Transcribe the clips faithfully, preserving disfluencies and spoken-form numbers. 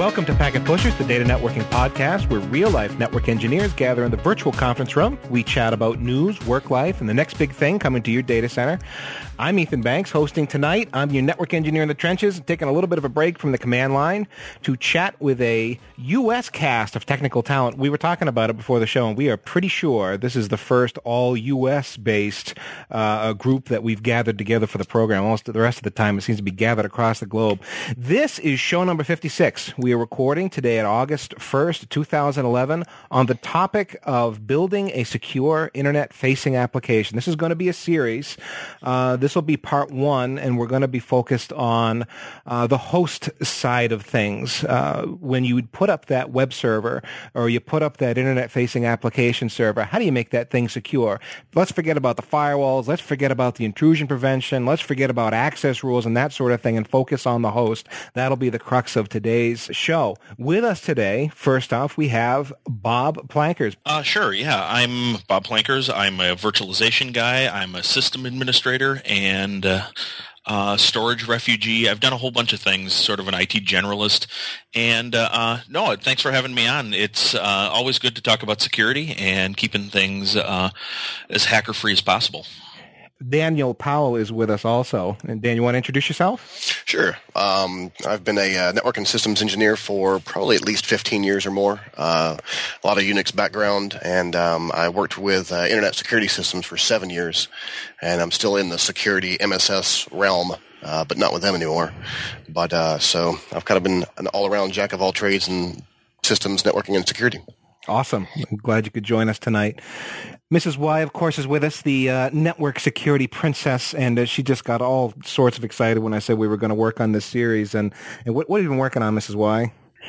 Welcome to Packet Pushers, the data networking podcast where real-life network engineers gather in the virtual conference room. We chat about news, work life, and the next big thing coming to your data center. I'm Ethan Banks, hosting tonight. I'm your network engineer in the trenches, taking a little bit of a break from the command line to chat with a U S cast of technical talent. We were talking about it before the show, and we are pretty sure this is the first all-U S-based uh, group that we've gathered together for the program. Almost the rest of the time, it seems to be gathered across the globe. This is show number fifty-six. We are recording today at August first, two thousand eleven, on the topic of building a secure internet-facing application. This is going to be a series. Uh, this will be part one, and we're going to be focused on uh, the host side of things. Uh, when you put up that web server or you put up that internet-facing application server, how do you make that thing secure? Let's forget about the firewalls. Let's forget about the intrusion prevention. Let's forget about access rules and that sort of thing and focus on the host. That'll be the crux of today's show. With us today, first off, we have Bob Plankers. Uh, sure, yeah. I'm Bob Plankers. I'm a virtualization guy. I'm a system administrator and uh, uh, storage refugee. I've done a whole bunch of things, sort of an I T generalist. And uh, uh, no, thanks for having me on. It's uh, always good to talk about security and keeping things uh, as hacker-free as possible. Daniel Powell is with us also. And Dan, you want to introduce yourself? Sure. Um, I've been a uh, network and systems engineer for probably at least fifteen years or more. Uh, a lot of Unix background, and um, I worked with uh, Internet Security Systems for seven years, and I'm still in the security M S S realm, uh, but not with them anymore. But uh, so I've kind of been an all-around jack of all trades in systems, networking, and security. Awesome. I'm glad you could join us tonight. Missus Y, of course, is with us, the uh, network security princess, and uh, she just got all sorts of excited when I said we were going to work on this series. And, and what, what have you been working on, Missus Y?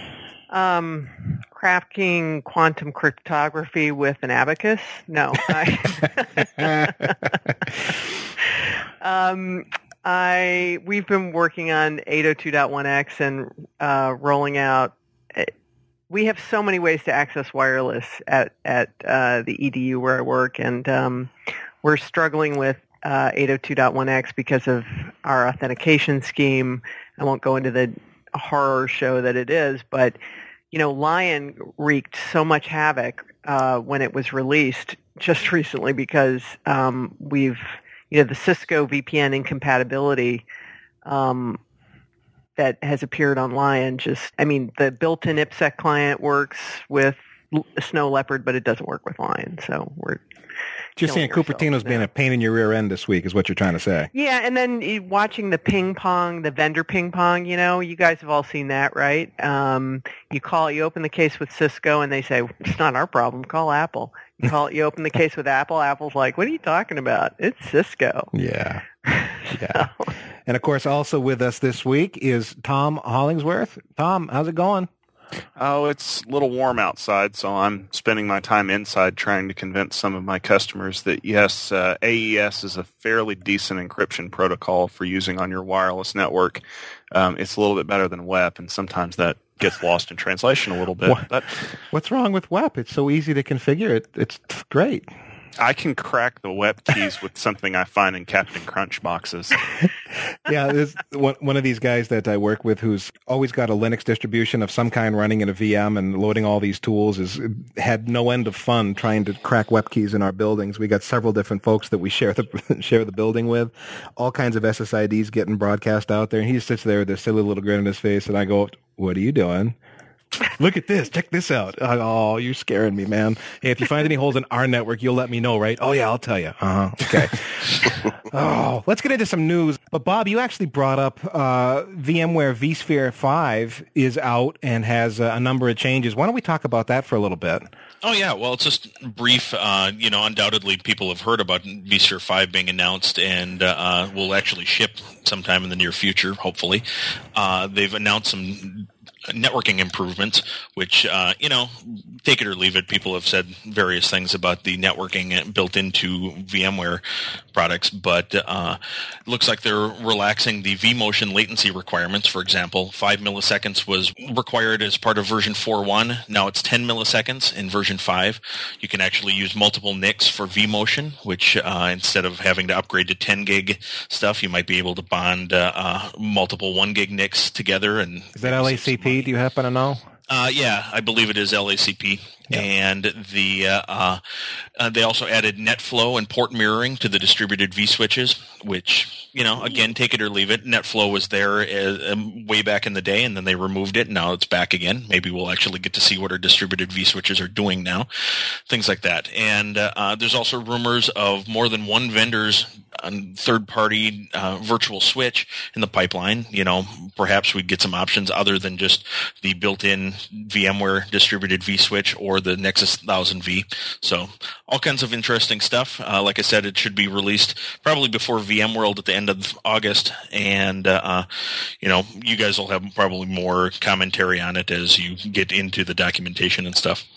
Um, crafting quantum cryptography with an abacus? No. I, um, I we've been working on eight oh two dot one x and uh, rolling out. We have so many ways to access wireless at at uh, the E D U where I work, and um, we're struggling with uh, eight oh two dot one x because of our authentication scheme. I won't go into the horror show that it is, but you know, Lion wreaked so much havoc uh, when it was released just recently because um, we've you know the Cisco V P N incompatibility. Um, that has appeared on Lion. Just, I mean, the built-in IPsec client works with Snow Leopard, but it doesn't work with Lion. So we're just saying Cupertino's been a pain in your rear end this week is what you're trying to say. Yeah, and then watching the ping pong, the vendor ping pong, you know, you guys have all seen that, right? Um, you call, you open the case with Cisco, and they say, it's not our problem, call Apple. You call, you open the case with Apple, Apple's like, what are you talking about? It's Cisco. Yeah. Yeah. So. And, of course, also with us this week is Tom Hollingsworth. Tom, how's it going? Oh, it's a little warm outside, so I'm spending my time inside trying to convince some of my customers that, yes, uh, A E S is a fairly decent encryption protocol for using on your wireless network. Um, it's a little bit better than W E P, and sometimes that gets lost in translation a little bit. What, but what's wrong with W E P? It's so easy to configure. It, it's great. I can crack the W E P keys with something I find in Captain Crunch boxes. Yeah, there's one, one of these guys that I work with who's always got a Linux distribution of some kind running in a V M and loading all these tools is had no end of fun trying to crack W E P keys in our buildings. We got several different folks that we share the share the building with, all kinds of S S I Ds getting broadcast out there, and he just sits there with this silly little grin on his face, and I go, "What are you doing?" Look at this. Check this out. Oh, you're scaring me, man. Hey, if you find any holes in our network, you'll let me know, right? Oh, yeah, I'll tell you. Uh-huh. Okay. Oh, let's get into some news. But, Bob, you actually brought up uh, VMware vSphere five is out and has uh, a number of changes. Why don't we talk about that for a little bit? Oh, yeah. Well, it's just brief. Uh, you know, undoubtedly people have heard about vSphere five being announced and uh, will actually ship sometime in the near future, hopefully. Uh, they've announced some networking improvements, which, uh, you know, take it or leave it. People have said various things about the networking built into VMware products, but uh, it looks like they're relaxing the vMotion latency requirements. For example, five milliseconds was required as part of version four point one. Now it's ten milliseconds in version five. You can actually use multiple N I Cs for vMotion, which uh, instead of having to upgrade to ten gig stuff, you might be able to bond uh, uh, multiple one gig N I Cs together. And is that L A C P? P? Do you happen to know? Uh, yeah, I believe it is L A C P. Yeah. And the uh, uh, uh, they also added NetFlow and port mirroring to the distributed vSwitches, which, you know, again, take it or leave it. NetFlow was there uh, um, way back in the day, and then they removed it, and now it's back again. Maybe we'll actually get to see what our distributed vSwitches are doing now, things like that. And uh, uh, there's also rumors of more than one vendor's third-party uh, virtual switch in the pipeline. You know, perhaps we'd get some options other than just the built-in VMware distributed vSwitch or the Nexus one thousand V. So all kinds of interesting stuff. Uh, like I said, it should be released probably before VMworld at the end of August. And, uh, you know, you guys will have probably more commentary on it as you get into the documentation and stuff.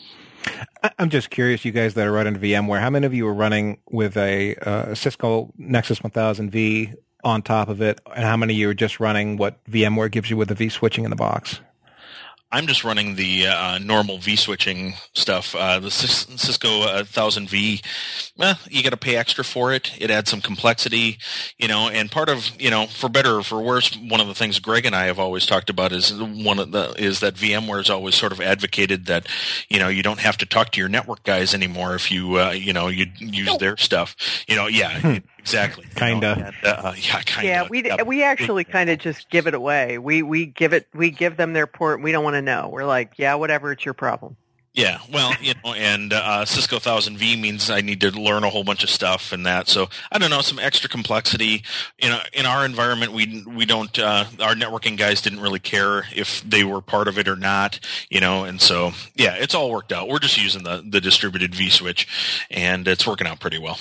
I'm just curious, you guys that are running VMware, how many of you are running with a uh, Cisco Nexus one thousand V on top of it, and how many of you are just running what VMware gives you with the vSwitching in the box? I'm just running the uh, normal vSwitching stuff. Uh, the Cisco uh, one thousand V, well, you got to pay extra for it. It adds some complexity, you know, and part of, you know, for better or for worse, one of the things Greg and I have always talked about is one of the is that VMware has always sort of advocated that, you know, you don't have to talk to your network guys anymore if you, uh, you know, you use their stuff. You know, yeah. Hmm. Exactly. Kinda. You know, uh, yeah, kinda. Yeah, we yep. we actually kind of just give it away. We we give it we give them their port. And we don't want to know. We're like, yeah, whatever. It's your problem. Yeah, well, you know, and uh, Cisco one thousand V means I need to learn a whole bunch of stuff and that. So I don't know, some extra complexity. You know, in our environment, we we don't. Uh, our networking guys didn't really care if they were part of it or not. You know, and so yeah, it's all worked out. We're just using the the distributed vSwitch, and it's working out pretty well.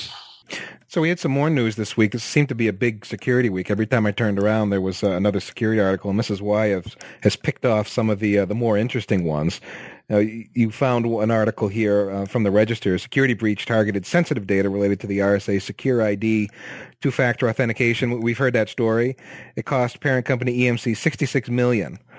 So we had some more news this week. This seemed to be a big security week. Every time I turned around, there was uh, another security article, and Missus Y has, has picked off some of the uh, the more interesting ones. Now, you found an article here uh, from the Register. Security breach targeted sensitive data related to the R S A Secure I D two-factor authentication. We've heard that story. It cost parent company E M C sixty-six million dollars.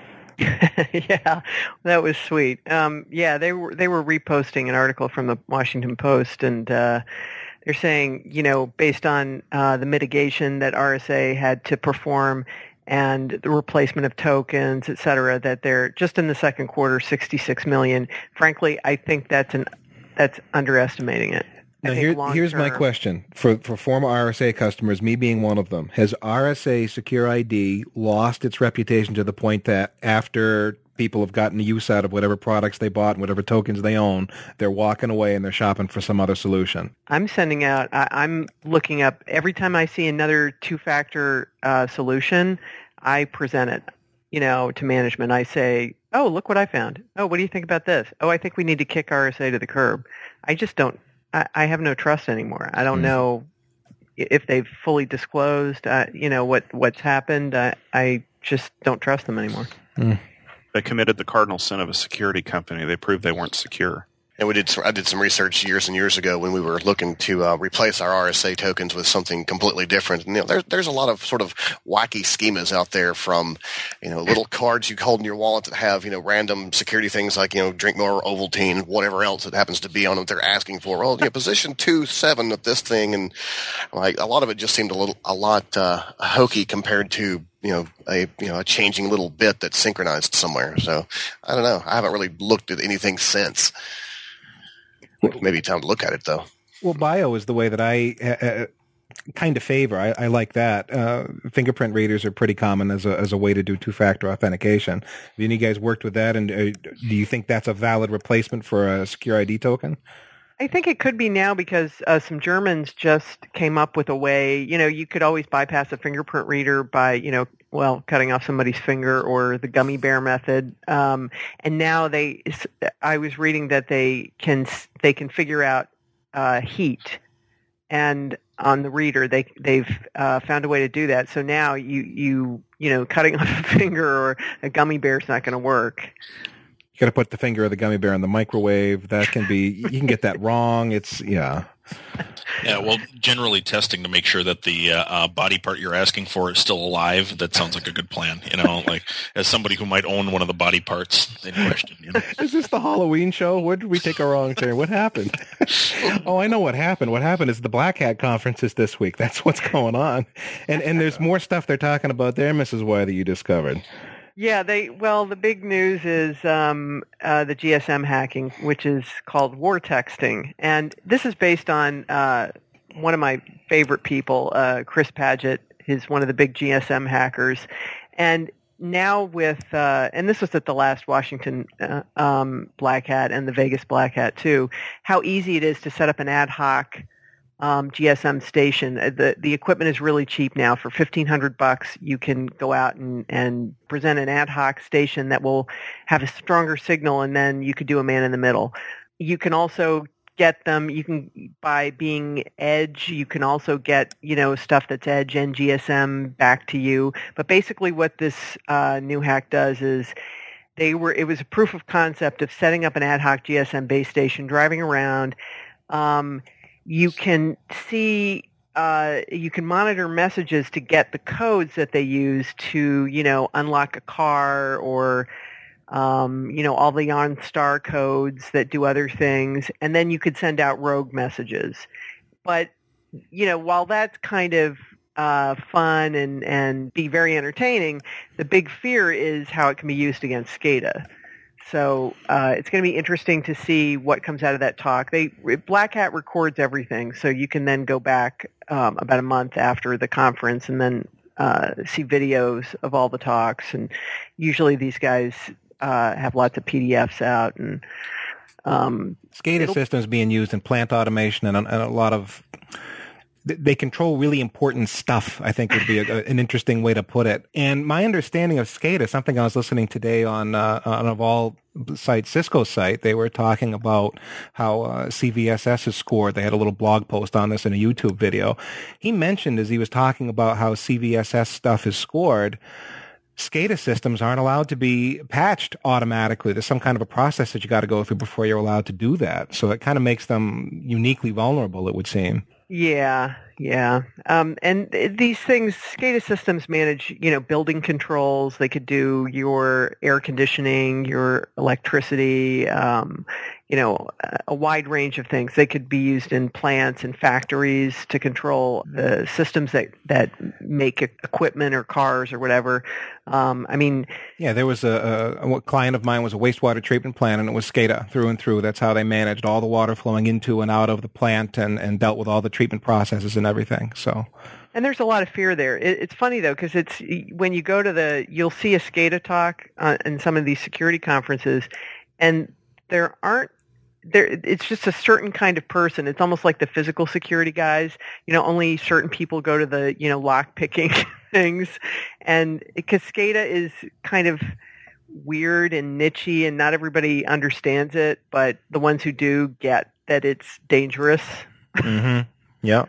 Yeah, that was sweet. Um, yeah, they were they were reposting an article from the Washington Post, and uh, they're saying, you know, based on uh, the mitigation that R S A had to perform and the replacement of tokens, et cetera, that they're just in the second quarter, sixty-six million. Frankly, I think that's an that's underestimating it. Now, here, here's my question. For, for former R S A customers, me being one of them, has R S A Secure I D lost its reputation to the point that after people have gotten the use out of whatever products they bought and whatever tokens they own, they're walking away and they're shopping for some other solution? I'm sending out, I, I'm looking up, every time I see another two-factor uh, solution, I present it, you know, to management. I say, oh, look what I found. Oh, what do you think about this? Oh, I think we need to kick R S A to the curb. I just don't, I, I have no trust anymore. I don't mm. know if they've fully disclosed, uh, you know, what, what's happened. I, I just don't trust them anymore. Mm. They committed the cardinal sin of a security company. They proved they weren't secure. And we did. I did some research years and years ago when we were looking to uh, replace our R S A tokens with something completely different. And, you know, there's there's a lot of sort of wacky schemas out there, from, you know, little cards you hold in your wallet that have, you know, random security things like, you know, drink more Ovaltine, whatever else it happens to be on it. They're asking for, well, you know, position two seven of this thing, and like a lot of it just seemed a little a lot uh, hokey compared to, you know, a you know a changing little bit that's synchronized somewhere. So I don't know. I haven't really looked at anything since. Maybe time to look at it, though. Well, bio is the way that I uh, kind of favor. I, I like that. Uh, fingerprint readers are pretty common as a as a way to do two-factor authentication. Have any of you guys worked with that, and uh, do you think that's a valid replacement for a Secure I D token? I think it could be now, because uh, some Germans just came up with a way, you know, you could always bypass a fingerprint reader by, you know, well, cutting off somebody's finger, or the gummy bear method. Um, and now they, I was reading that they can, they can figure out uh, heat, and on the reader, they, they've uh, found a way to do that. So now you, you, you know, cutting off a finger or a gummy bear is not going to work. You got to put the finger of the gummy bear in the microwave. That can be, you can get that wrong. It's, yeah. Yeah, well, generally testing to make sure that the uh, uh, body part you're asking for is still alive. That sounds like a good plan. You know, like as somebody who might own one of the body parts in question. You know? Is this the Halloween show? Where did we take a wrong turn? What happened? Oh, I know what happened. What happened is the Black Hat conference is this week. That's what's going on. And and there's more stuff they're talking about there, Missus Y, that you discovered. Yeah, they well, the big news is um, uh, the G S M hacking, which is called war texting, and this is based on uh, one of my favorite people, uh, Chris Paget. He's one of the big G S M hackers, and now with uh, and this was at the last Washington uh, um, Black Hat and the Vegas Black Hat too. How easy it is to set up an ad hoc Um, G S M station. The the equipment is really cheap now. For fifteen hundred bucks, you can go out and, and present an ad hoc station that will have a stronger signal, and then you could do a man in the middle. You can also get them. You can by being Edge. You can also get you know stuff that's Edge and G S M back to you. But basically, what this uh, new hack does is they were. It was a proof of concept of setting up an ad hoc G S M base station, driving around. Um, You can see, uh, you can monitor messages to get the codes that they use to, you know, unlock a car or, um, you know, all the OnStar codes that do other things. And then you could send out rogue messages. But, you know, while that's kind of uh, fun and, and be very entertaining, the big fear is how it can be used against SCADA. So uh, it's going to be interesting to see what comes out of that talk. They Black Hat records everything, so you can then go back um, about a month after the conference and then uh, see videos of all the talks. And usually these guys uh, have lots of P D Fs out. And um, SCADA systems being used in plant automation and, and a lot of they control really important stuff, I think would be a, an interesting way to put it. And my understanding of SCADA, something I was listening today on, uh, on of all sites, Cisco's site, they were talking about how uh, C V S S is scored. They had a little blog post on this in a YouTube video. He mentioned as he was talking about how C V S S stuff is scored, SCADA systems aren't allowed to be patched automatically. There's some kind of a process that you got to go through before you're allowed to do that. So it kind of makes them uniquely vulnerable, it would seem. Yeah, yeah. Um, and these things, SCADA systems manage, you know, building controls. They could do your air conditioning, your electricity, um, you know, a wide range of things. They could be used in plants and factories to control the systems that, that make equipment or cars or whatever. Um, I mean... Yeah, there was a, a, a client of mine was a wastewater treatment plant, and it was SCADA through and through. That's how they managed all the water flowing into and out of the plant and, and dealt with all the treatment processes and everything. So... And there's a lot of fear there. It, it's funny, though, because it's when you go to the... You'll see a SCADA talk uh, in some of these security conferences, and there aren't There, it's just a certain kind of person. It's almost like the physical security guys. You know, only certain people go to the, you know, lock picking things. And because SCADA is kind of weird and nichey and not everybody understands it, but the ones who do get that it's dangerous. Mm-hmm. Yeah.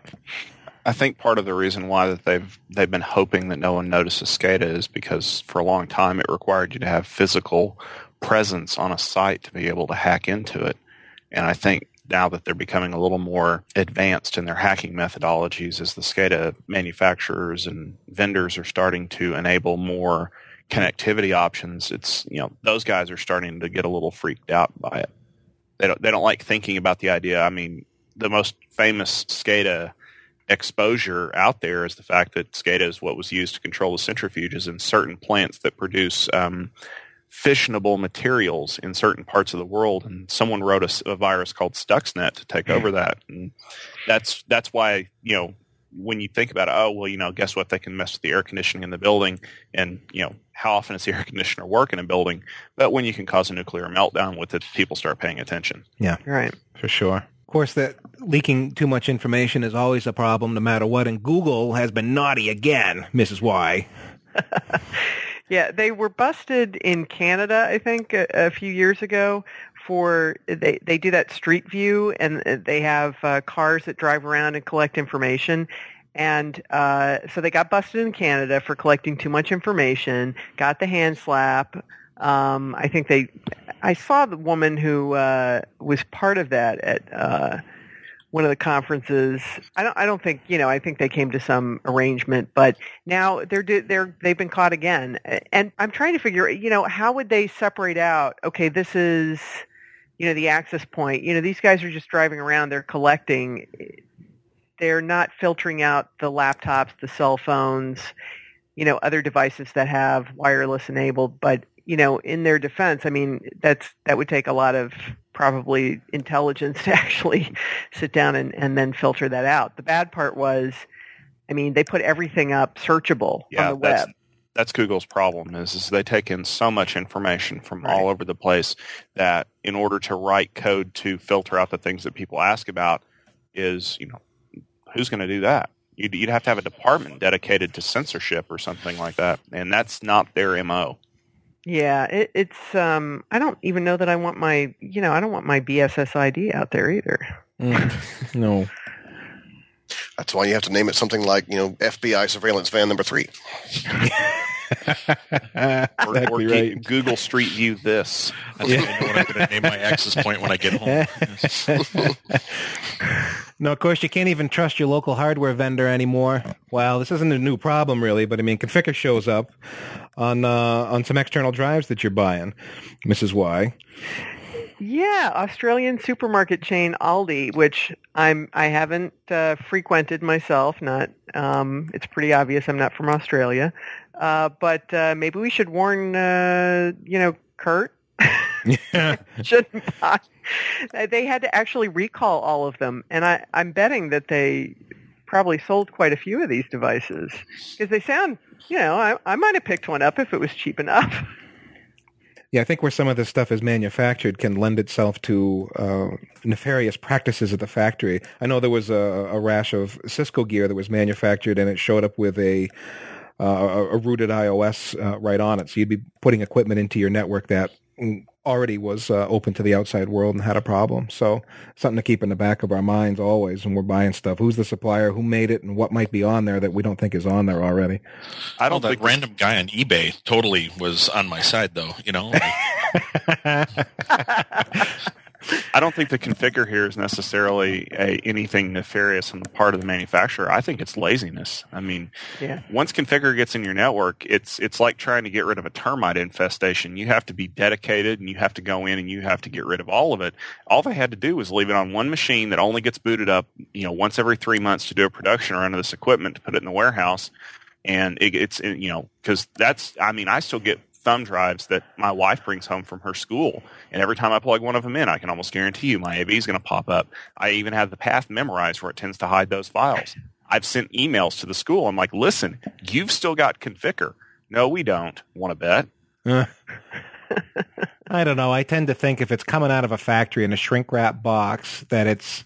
I think part of the reason why that they've they've been hoping that no one notices SCADA is because for a long time it required you to have physical presence on a site to be able to hack into it. And I think now that they're becoming a little more advanced in their hacking methodologies as the SCADA manufacturers and vendors are starting to enable more connectivity options, it's, you know, those guys are starting to get a little freaked out by it. They don't, they don't like thinking about the idea. I mean, the most famous SCADA exposure out there is the fact that SCADA is what was used to control the centrifuges in certain plants that produce um, fissionable materials in certain parts of the world, and someone wrote a, a virus called Stuxnet to take over that. And that's that's why, you know, when you think about it, oh, well, you know, guess what? They can mess with the air conditioning in the building, and, you know, how often is the air conditioner work in a building? But when you can cause a nuclear meltdown with it, people start paying attention. Yeah, right, for sure. Of course, that leaking too much information is always a problem no matter what, and Google has been naughty again, Missus Y. Yeah, they were busted in Canada, I think, a, a few years ago for, they, they do that Street View, and they have uh, cars that drive around and collect information. And uh, so they got busted in Canada for collecting too much information, got the hand slap. Um, I think they, I saw the woman who uh, was part of that at uh, one of the conferences. I don't, I don't think, you know, I think they came to some arrangement, but now they're, they're, they've been caught again. And I'm trying to figure, you know, how would they separate out, okay, this is, you know, the access point. You know, these guys are just driving around, they're collecting. They're not filtering out the laptops, the cell phones. you know, other devices that have wireless enabled. But, you know, in their defense, I mean, that's that would take a lot of probably intelligence to actually sit down and, and then filter that out. The bad part was, I mean, they put everything up searchable yeah, on the web. That's, that's Google's problem is, is they take in so much information from Right. all over the place that in order to write code to filter out the things that people ask about is, you know, who's going to do that? You'd, you'd have to have a department dedicated to censorship or something like that, and that's not their M O. Yeah, it, it's. Um, I don't even know that I want my. You know, I don't want my B S S I D out there either. Mm, no. That's why you have to name it something like, you know, F B I surveillance van number three. Or, Exactly or right. G- Google Street View this. That's yeah. what I'm going to name my access point when I get home. No, of course, you can't even trust your local hardware vendor anymore. Well, this isn't a new problem, really, but I mean, Conficker shows up on uh, on some external drives that you're buying, Missus Y. Yeah, Australian supermarket chain Aldi, which I'm I haven't uh, frequented myself. Not, um, it's pretty obvious I'm not from Australia, uh, but uh, maybe we should warn, uh, you know, Kurt. Yeah. Shouldn't buy. They had to actually recall all of them, and I, I'm betting that they probably sold quite a few of these devices because they sound, you know, I, I might have picked one up if it was cheap enough. Yeah, I think where some of this stuff is manufactured can lend itself to uh, nefarious practices at the factory. I know there was a, a rash of Cisco gear that was manufactured, and it showed up with a uh, a rooted iOS uh, right on it. So you'd be putting equipment into your network that already was uh, open to the outside world and had a problem. So something to keep in the back of our minds always when we're buying stuff. Who's the supplier? Who made it? And what might be on there that we don't think is on there already? I don't oh, that think random guy on eBay totally was on my side, though. You know, I don't think the configure here is necessarily a, anything nefarious on the part of the manufacturer. I think it's laziness. I mean, Yeah. once configure gets in your network, it's it's like trying to get rid of a termite infestation. You have to be dedicated, and you have to go in and you have to get rid of all of it. All they had to do was leave it on one machine that only gets booted up, you know, once every three months to do a production run of this equipment to put it in the warehouse. And it, it's, you know, because that's, I mean, I still get thumb drives that my wife brings home from her school, and every time I plug one of them in, I can almost guarantee you my A V is going to pop up. I even have the path memorized where it tends to hide those files. I've sent emails to the school. I'm like, listen, you've still got configure. No, we don't. Want to bet? Uh, I don't know. I tend to think if it's coming out of a factory in a shrink wrap box that it's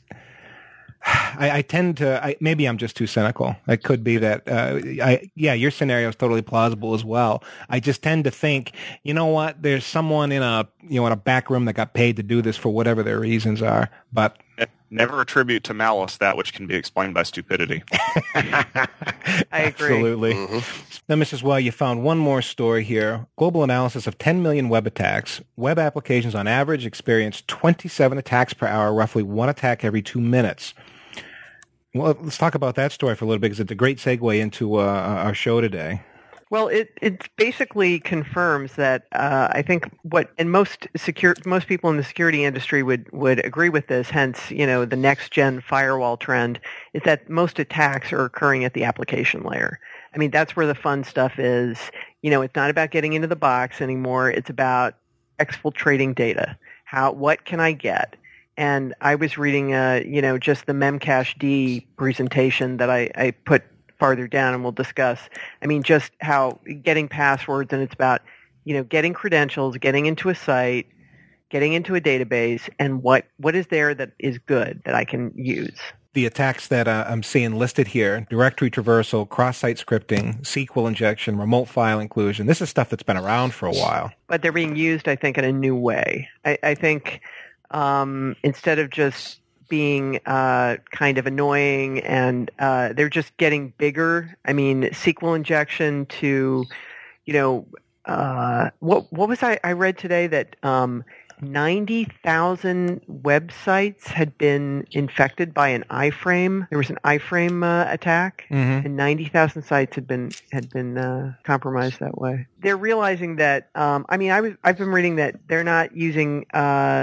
I, I tend to, I, maybe I'm just too cynical. It could be that, uh, I, yeah, your scenario is totally plausible as well. I just tend to think, you know what, there's someone in a, you know, in a back room that got paid to do this for whatever their reasons are, but. Never attribute to malice that which can be explained by stupidity. I agree. Absolutely. Mm-hmm. Now, Missus Well, you found one more story here. Global analysis of ten million web attacks. Web applications on average experience twenty-seven attacks per hour, roughly one attack every two minutes. Well, let's talk about that story for a little bit because it's a great segue into uh, our show today. Well, it it basically confirms that uh, I think what and most secure most people in the security industry would, would agree with this. Hence, you know, the next gen firewall trend is that most attacks are occurring at the application layer. I mean, that's where the fun stuff is. You know, it's not about getting into the box anymore. It's about exfiltrating data. How what can I get? And I was reading, uh, you know, just the Memcached presentation that I, I put farther down, and we'll discuss. I mean, just how getting passwords, and it's about, you know, getting credentials, getting into a site, getting into a database, and what, what is there that is good that I can use. The attacks that uh, I'm seeing listed here, directory traversal, cross-site scripting, S Q L injection, remote file inclusion, this is stuff that's been around for a while. But they're being used, I think, in a new way. I, I think um, instead of just being uh, kind of annoying, and uh, they're just getting bigger. I mean, S Q L injection to, you know, uh, what what was I, I read today that um, ninety thousand websites had been infected by an iframe. There was an iframe uh, attack, Mm-hmm. and ninety thousand sites had been had been uh, compromised that way. They're realizing that. Um, I mean, I was I've been reading that they're not using. Uh,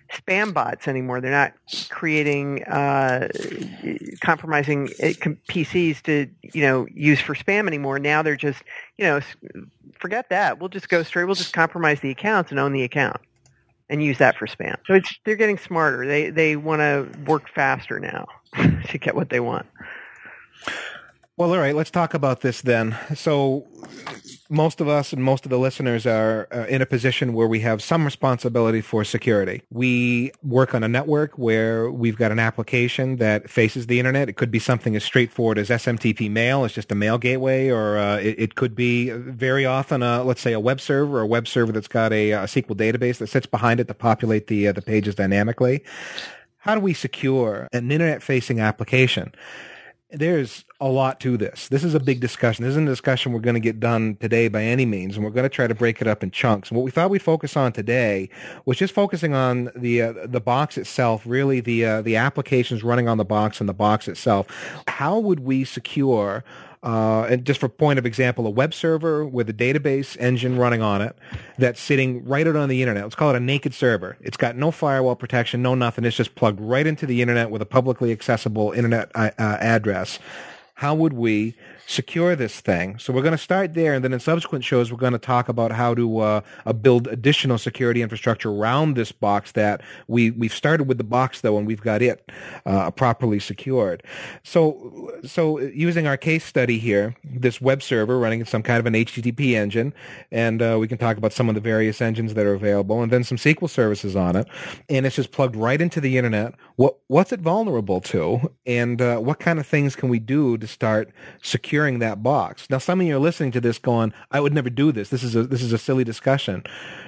spam bots anymore. They're not creating uh, compromising P Cs to, you know, use for spam anymore. Now they're just, you know, forget that. We'll just go straight. We'll just compromise the accounts and own the account and use that for spam. So it's, they're getting smarter. They they want to work faster now to get what they want. Well, all right, let's talk about this then. So most of us and most of the listeners are uh, in a position where we have some responsibility for security. We work on a network where we've got an application that faces the internet. It could be something as straightforward as S M T P mail. It's just a mail gateway, or uh, it, it could be very often, a, let's say, a web server, or a web server that's got a, a S Q L database that sits behind it to populate the uh, the pages dynamically. How do we secure an internet-facing application? There's a lot to this. This is a big discussion. This isn't a discussion we're going to get done today by any means, and we're going to try to break it up in chunks. And what we thought we'd focus on today was just focusing on the uh, the box itself, really the uh, the applications running on the box and the box itself. How would we secure, uh, and just for point of example, a web server with a database engine running on it that's sitting right out on the internet? Let's call it a naked server. It's got no firewall protection, no nothing. It's just plugged right into the internet with a publicly accessible internet uh, address. How would we secure this thing? So we're going to start there, and then in subsequent shows, we're going to talk about how to uh, uh, build additional security infrastructure around this box that we, we've started with the box, though, and we've got it uh, properly secured. So, so using our case study here, this web server running some kind of an H T T P engine, and uh, we can talk about some of the various engines that are available, and then some S Q L services on it, and it's just plugged right into the internet. What What's it vulnerable to, and uh, what kind of things can we do to start securing that box? Now, some of you are listening to this going, I would never do this. This is a, this is a silly discussion.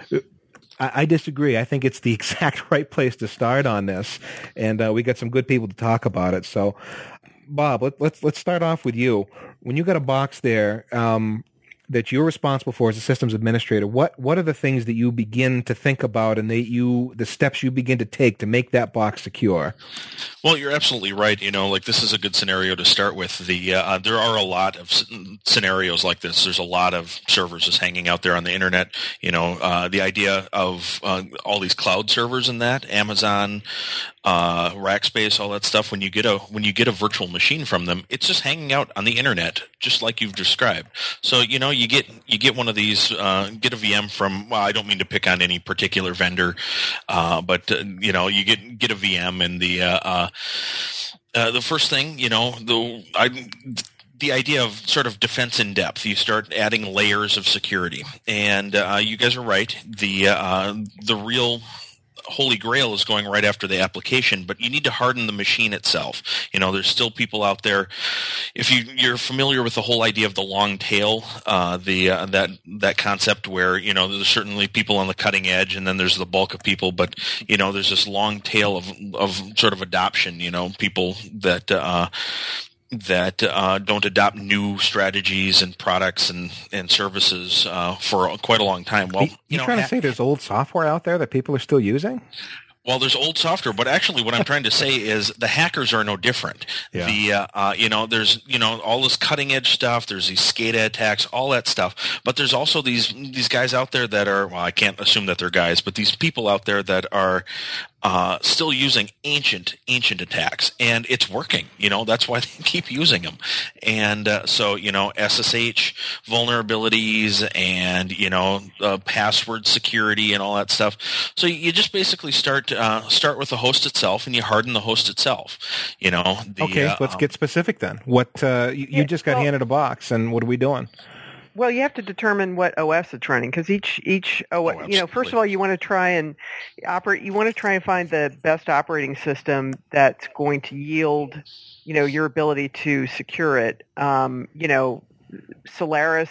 I, I disagree. I think it's the exact right place to start on this, and uh, we got some good people to talk about it. So, Bob, let, let's let's start off with you. When you got a box there um, that you're responsible for as a systems administrator, what what are the things that you begin to think about, and that you the steps you begin to take to make that box secure? Well, you're absolutely right. You know, like this is a good scenario to start with. The uh, there are a lot of s- scenarios like this. There's a lot of servers just hanging out there on the internet. You know, uh, the idea of uh, all these cloud servers and that, Amazon, uh, Rackspace, all that stuff. When you get a when you get a virtual machine from them, it's just hanging out on the internet, just like you've described. So you know, you get you get one of these, uh, get a V M from. Well, I don't mean to pick on any particular vendor, uh, but uh, you know, you get get a V M and the uh, uh, Uh, the first thing, you know, the I, the idea of sort of defense in depth. You start adding layers of security, and uh, you guys are right. The uh, the real Holy Grail is going right after the application, but you need to harden the machine itself. You know, there's still people out there. If you, you're familiar with the whole idea of the long tail, uh, the uh, that that concept where, you know, there's certainly people on the cutting edge, and then there's the bulk of people, but, you know, there's this long tail of of sort of adoption, you know, people that uh, that uh, don't adopt new strategies and products and, and services uh, for quite a long time. Well, you, you, you know, trying to ha- say there's old software out there that people are still using? Well, there's old software, but actually what I'm trying to say is the hackers are no different. Yeah. The uh, uh, you know, there's, you know, all this cutting edge stuff, there's these SCADA attacks, all that stuff. But there's also these these guys out there that are, well, I can't assume that they're guys, but these people out there that are uh, still using ancient, ancient attacks, and it's working. You know, that's why they keep using them. And uh, so, you know, S S H vulnerabilities and, you know, uh, password security and all that stuff. So you just basically start uh, start with the host itself, and you harden the host itself. You know. The, okay, uh, let's get specific then. What uh, you, you just got well, handed a box, and what are we doing? Well, you have to determine what O S it's running, because each each O S, Oh, you know, first of all, you want to try and operate. You want to try and find the best operating system that's going to yield, you know, your ability to secure it. Um, you know, Solaris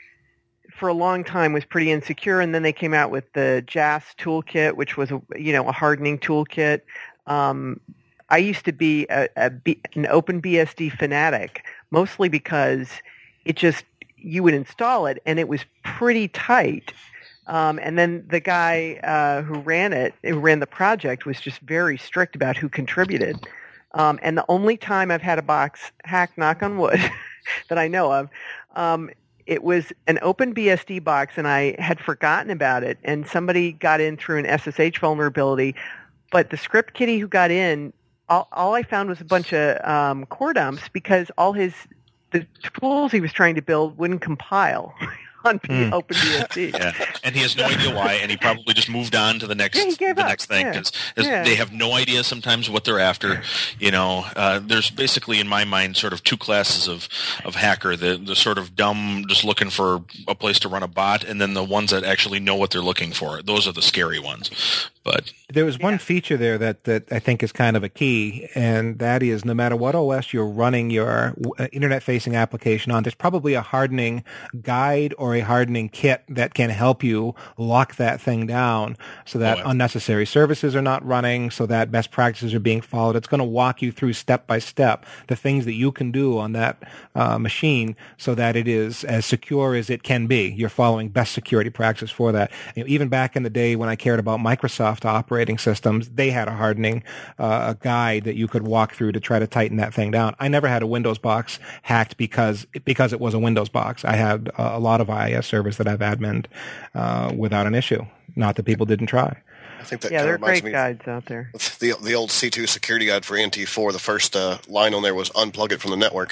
for a long time was pretty insecure, and then they came out with the J A S toolkit, which was a, you know, a hardening toolkit. Um, I used to be a, a B, an OpenBSD fanatic, mostly because it just you would install it, and it was pretty tight. Um, and then the guy uh, who ran it, who ran the project, was just very strict about who contributed. Um, and the only time I've had a box hacked, knock on wood, that I know of, um, it was an OpenBSD box, and I had forgotten about it. And somebody got in through an S S H vulnerability, but the script kiddie who got in, all, all I found was a bunch of um, core dumps because all his the tools he was trying to build wouldn't compile on P- mm. OpenBSD. Yeah, and he has no idea why, and he probably just moved on to the next yeah, the up. next thing because yeah. yeah. they have no idea sometimes what they're after. You know, uh, there's basically in my mind sort of two classes of, of hacker: the the sort of dumb, just looking for a place to run a bot, and then the ones that actually know what they're looking for. Those are the scary ones. But there was one yeah. feature there that, that I think is kind of a key, and that is no matter what O S you're running your internet-facing application on, there's probably a hardening guide or a hardening kit that can help you lock that thing down so that oh, unnecessary services are not running, so that best practices are being followed. It's going to walk you through step by step the things that you can do on that uh, machine so that it is as secure as it can be. You're following best security practices for that. You know, even back in the day when I cared about Microsoft operating systems, they had a hardening uh, guide that you could walk through to try to tighten that thing down. I never had a Windows box hacked because because it was a Windows box. I had uh, a lot of I I S servers that I've adminned uh, without an issue. Not that people didn't try. I think that yeah, there are great me guides out there. The the old C two security guide for N T four. The first uh, line on there was unplug it from the network.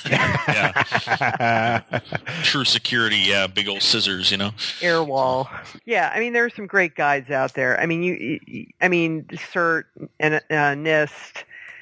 Yeah, true security. Yeah, big old scissors. You know, Airwall. Yeah, I mean there are some great guides out there. I mean you, you I mean CERT and uh, NIST.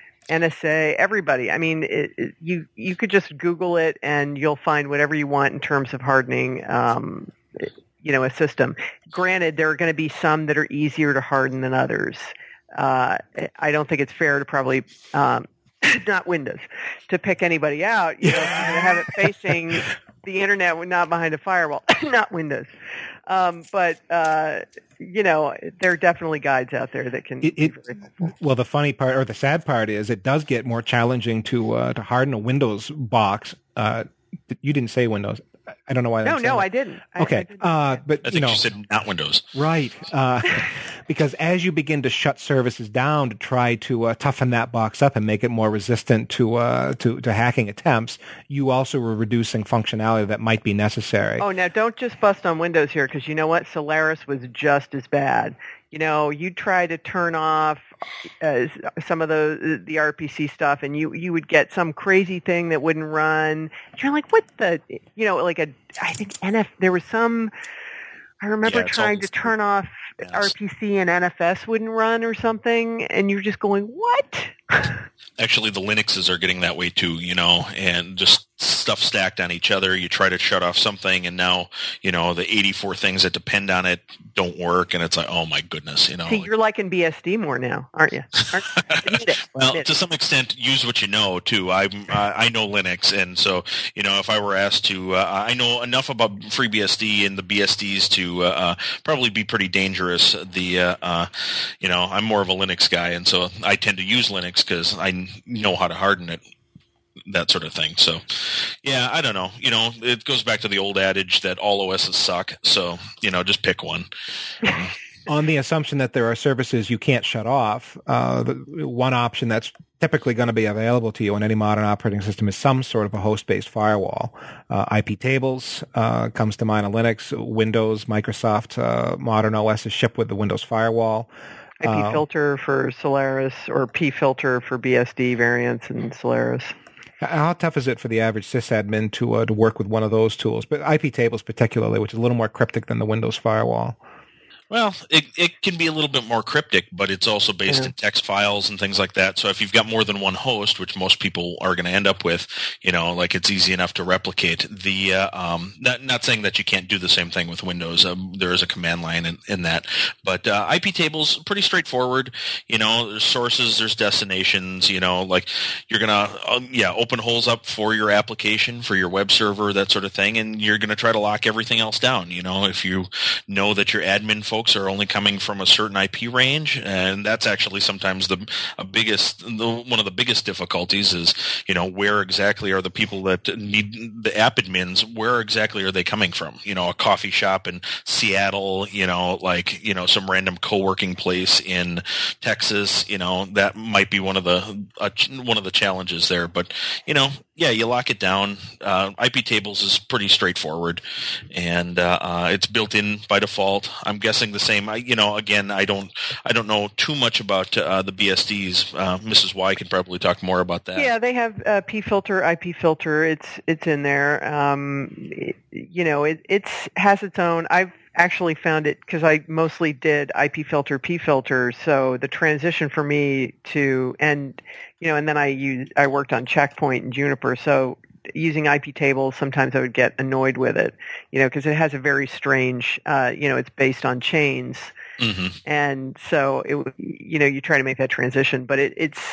N S A, everybody. I mean, it, it, you you could just Google it and you'll find whatever you want in terms of hardening, um, you know, a system. Granted, there are going to be some that are easier to harden than others. Uh, I don't think it's fair to probably, um, not Windows, to pick anybody out. You know, if you're going to have it facing the internet, not behind a firewall, not Windows. Um, but, uh, you know, there are definitely guides out there that can it, be it, very helpful. Well, the funny part or the sad part is it does get more challenging to uh, to harden a Windows box. Uh, you didn't say Windows. I don't know why. No, I'm no, that. I didn't. Okay, I, I didn't uh, but I think you know, you said not Windows. Right, uh, because as you begin to shut services down to try to uh, toughen that box up and make it more resistant to uh, to to hacking attempts, you also were reducing functionality that might be necessary. Oh, now don't just bust on Windows here, because you know what? Solaris was just as bad. You know, you try to turn off uh, some of the the R P C stuff, and you you would get some crazy thing that wouldn't run. You're like, what the? You know, like a I think N F. There was some. I remember Yeah, trying to turn off Yes. R P C and N F S wouldn't run or something, and you're just going, what? Actually, the Linuxes are getting that way too, you know, and just stuff stacked on each other. You try to shut off something, and now, you know, the eighty-four things that depend on it don't work, and it's like, oh my goodness, you know. See, you're liking B S D more now, aren't you? Aren't you? Admit it. Well, Admit to it. some extent, use what you know too. I'm uh, I know Linux, and so you know, if I were asked to, uh, I know enough about FreeBSD and the B S Ds to uh, uh, probably be pretty dangerous. The uh, uh, you know, I'm more of a Linux guy, and so I tend to use Linux because I know how to harden it, that sort of thing. So, yeah, I don't know. You know, it goes back to the old adage that all O Ss suck. So, you know, just pick one. On the assumption that there are services you can't shut off, uh, the one option that's typically going to be available to you on any modern operating system is some sort of a host-based firewall. Uh, I P tables uh, comes to mind on Linux. Windows, Microsoft, uh, modern O Ss ship with the Windows firewall. I P Uh, filter for Solaris or P filter for B S D variants and Solaris. How tough is it for the average sysadmin to uh, to work with one of those tools? But I P tables particularly, which is a little more cryptic than the Windows firewall. Well, it it can be a little bit more cryptic, but it's also based Yeah. in text files and things like that. So if you've got more than one host, which most people are going to end up with, you know, like it's easy enough to replicate. The uh, um, not not saying that you can't do the same thing with Windows. Um, there is a command line in, in that, but uh, I P tables pretty straightforward. You know, there's sources, there's destinations. You know, like you're gonna um, yeah open holes up for your application, for your web server, that sort of thing, and you're gonna try to lock everything else down. You know, if you know that your admin folks are only coming from a certain I P range, and that's actually sometimes the a biggest the, one of the biggest difficulties is, you know, where exactly are the people that need the app admins, where exactly are they coming from? You know, a coffee shop in Seattle, you know, like, you know, some random co-working place in Texas, you know, that might be one of the uh, one of the challenges there. But, you know, Yeah, you lock it down. Uh, I P tables is pretty straightforward, and uh, uh, it's built in by default. I'm guessing the same. I, you know, again, I don't, I don't know too much about uh, the B S Ds. Uh, Missus Y could probably talk more about that. Yeah, they have uh, P filter, I P filter. It's it's in there. Um, it, you know, it it's has its own. I've actually found it because I mostly did I P filter, P filter. So the transition for me to and you know, and then I used I worked on Checkpoint and Juniper. So using I P tables, sometimes I would get annoyed with it, you know, because it has a very strange, uh, you know, it's based on chains, mm-hmm. and so it, you know, you try to make that transition, but it, it's,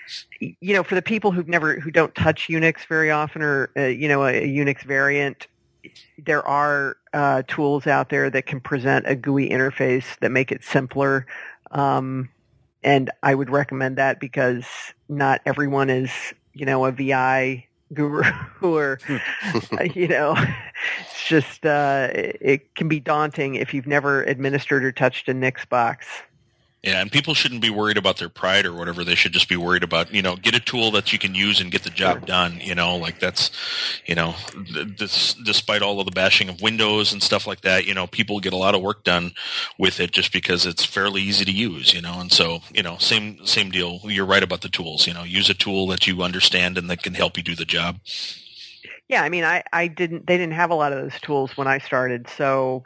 you know, for the people who've never who don't touch Unix very often, or uh, you know, a, a Unix variant. There are uh, tools out there that can present a G U I interface that make it simpler, um, and I would recommend that because not everyone is, you know, a V I guru or, you know, it's just uh, it, it can be daunting if you've never administered or touched a Nix box. Yeah, and people shouldn't be worried about their pride or whatever. They should just be worried about, you know, get a tool that you can use and get the job done, you know, like that's, you know, this, despite all of the bashing of Windows and stuff like that, you know, people get a lot of work done with it just because it's fairly easy to use, you know, and so, you know, same, same deal. You're right about the tools, you know, use a tool that you understand and that can help you do the job. Yeah, I mean, I, I didn't, they didn't have a lot of those tools when I started, so,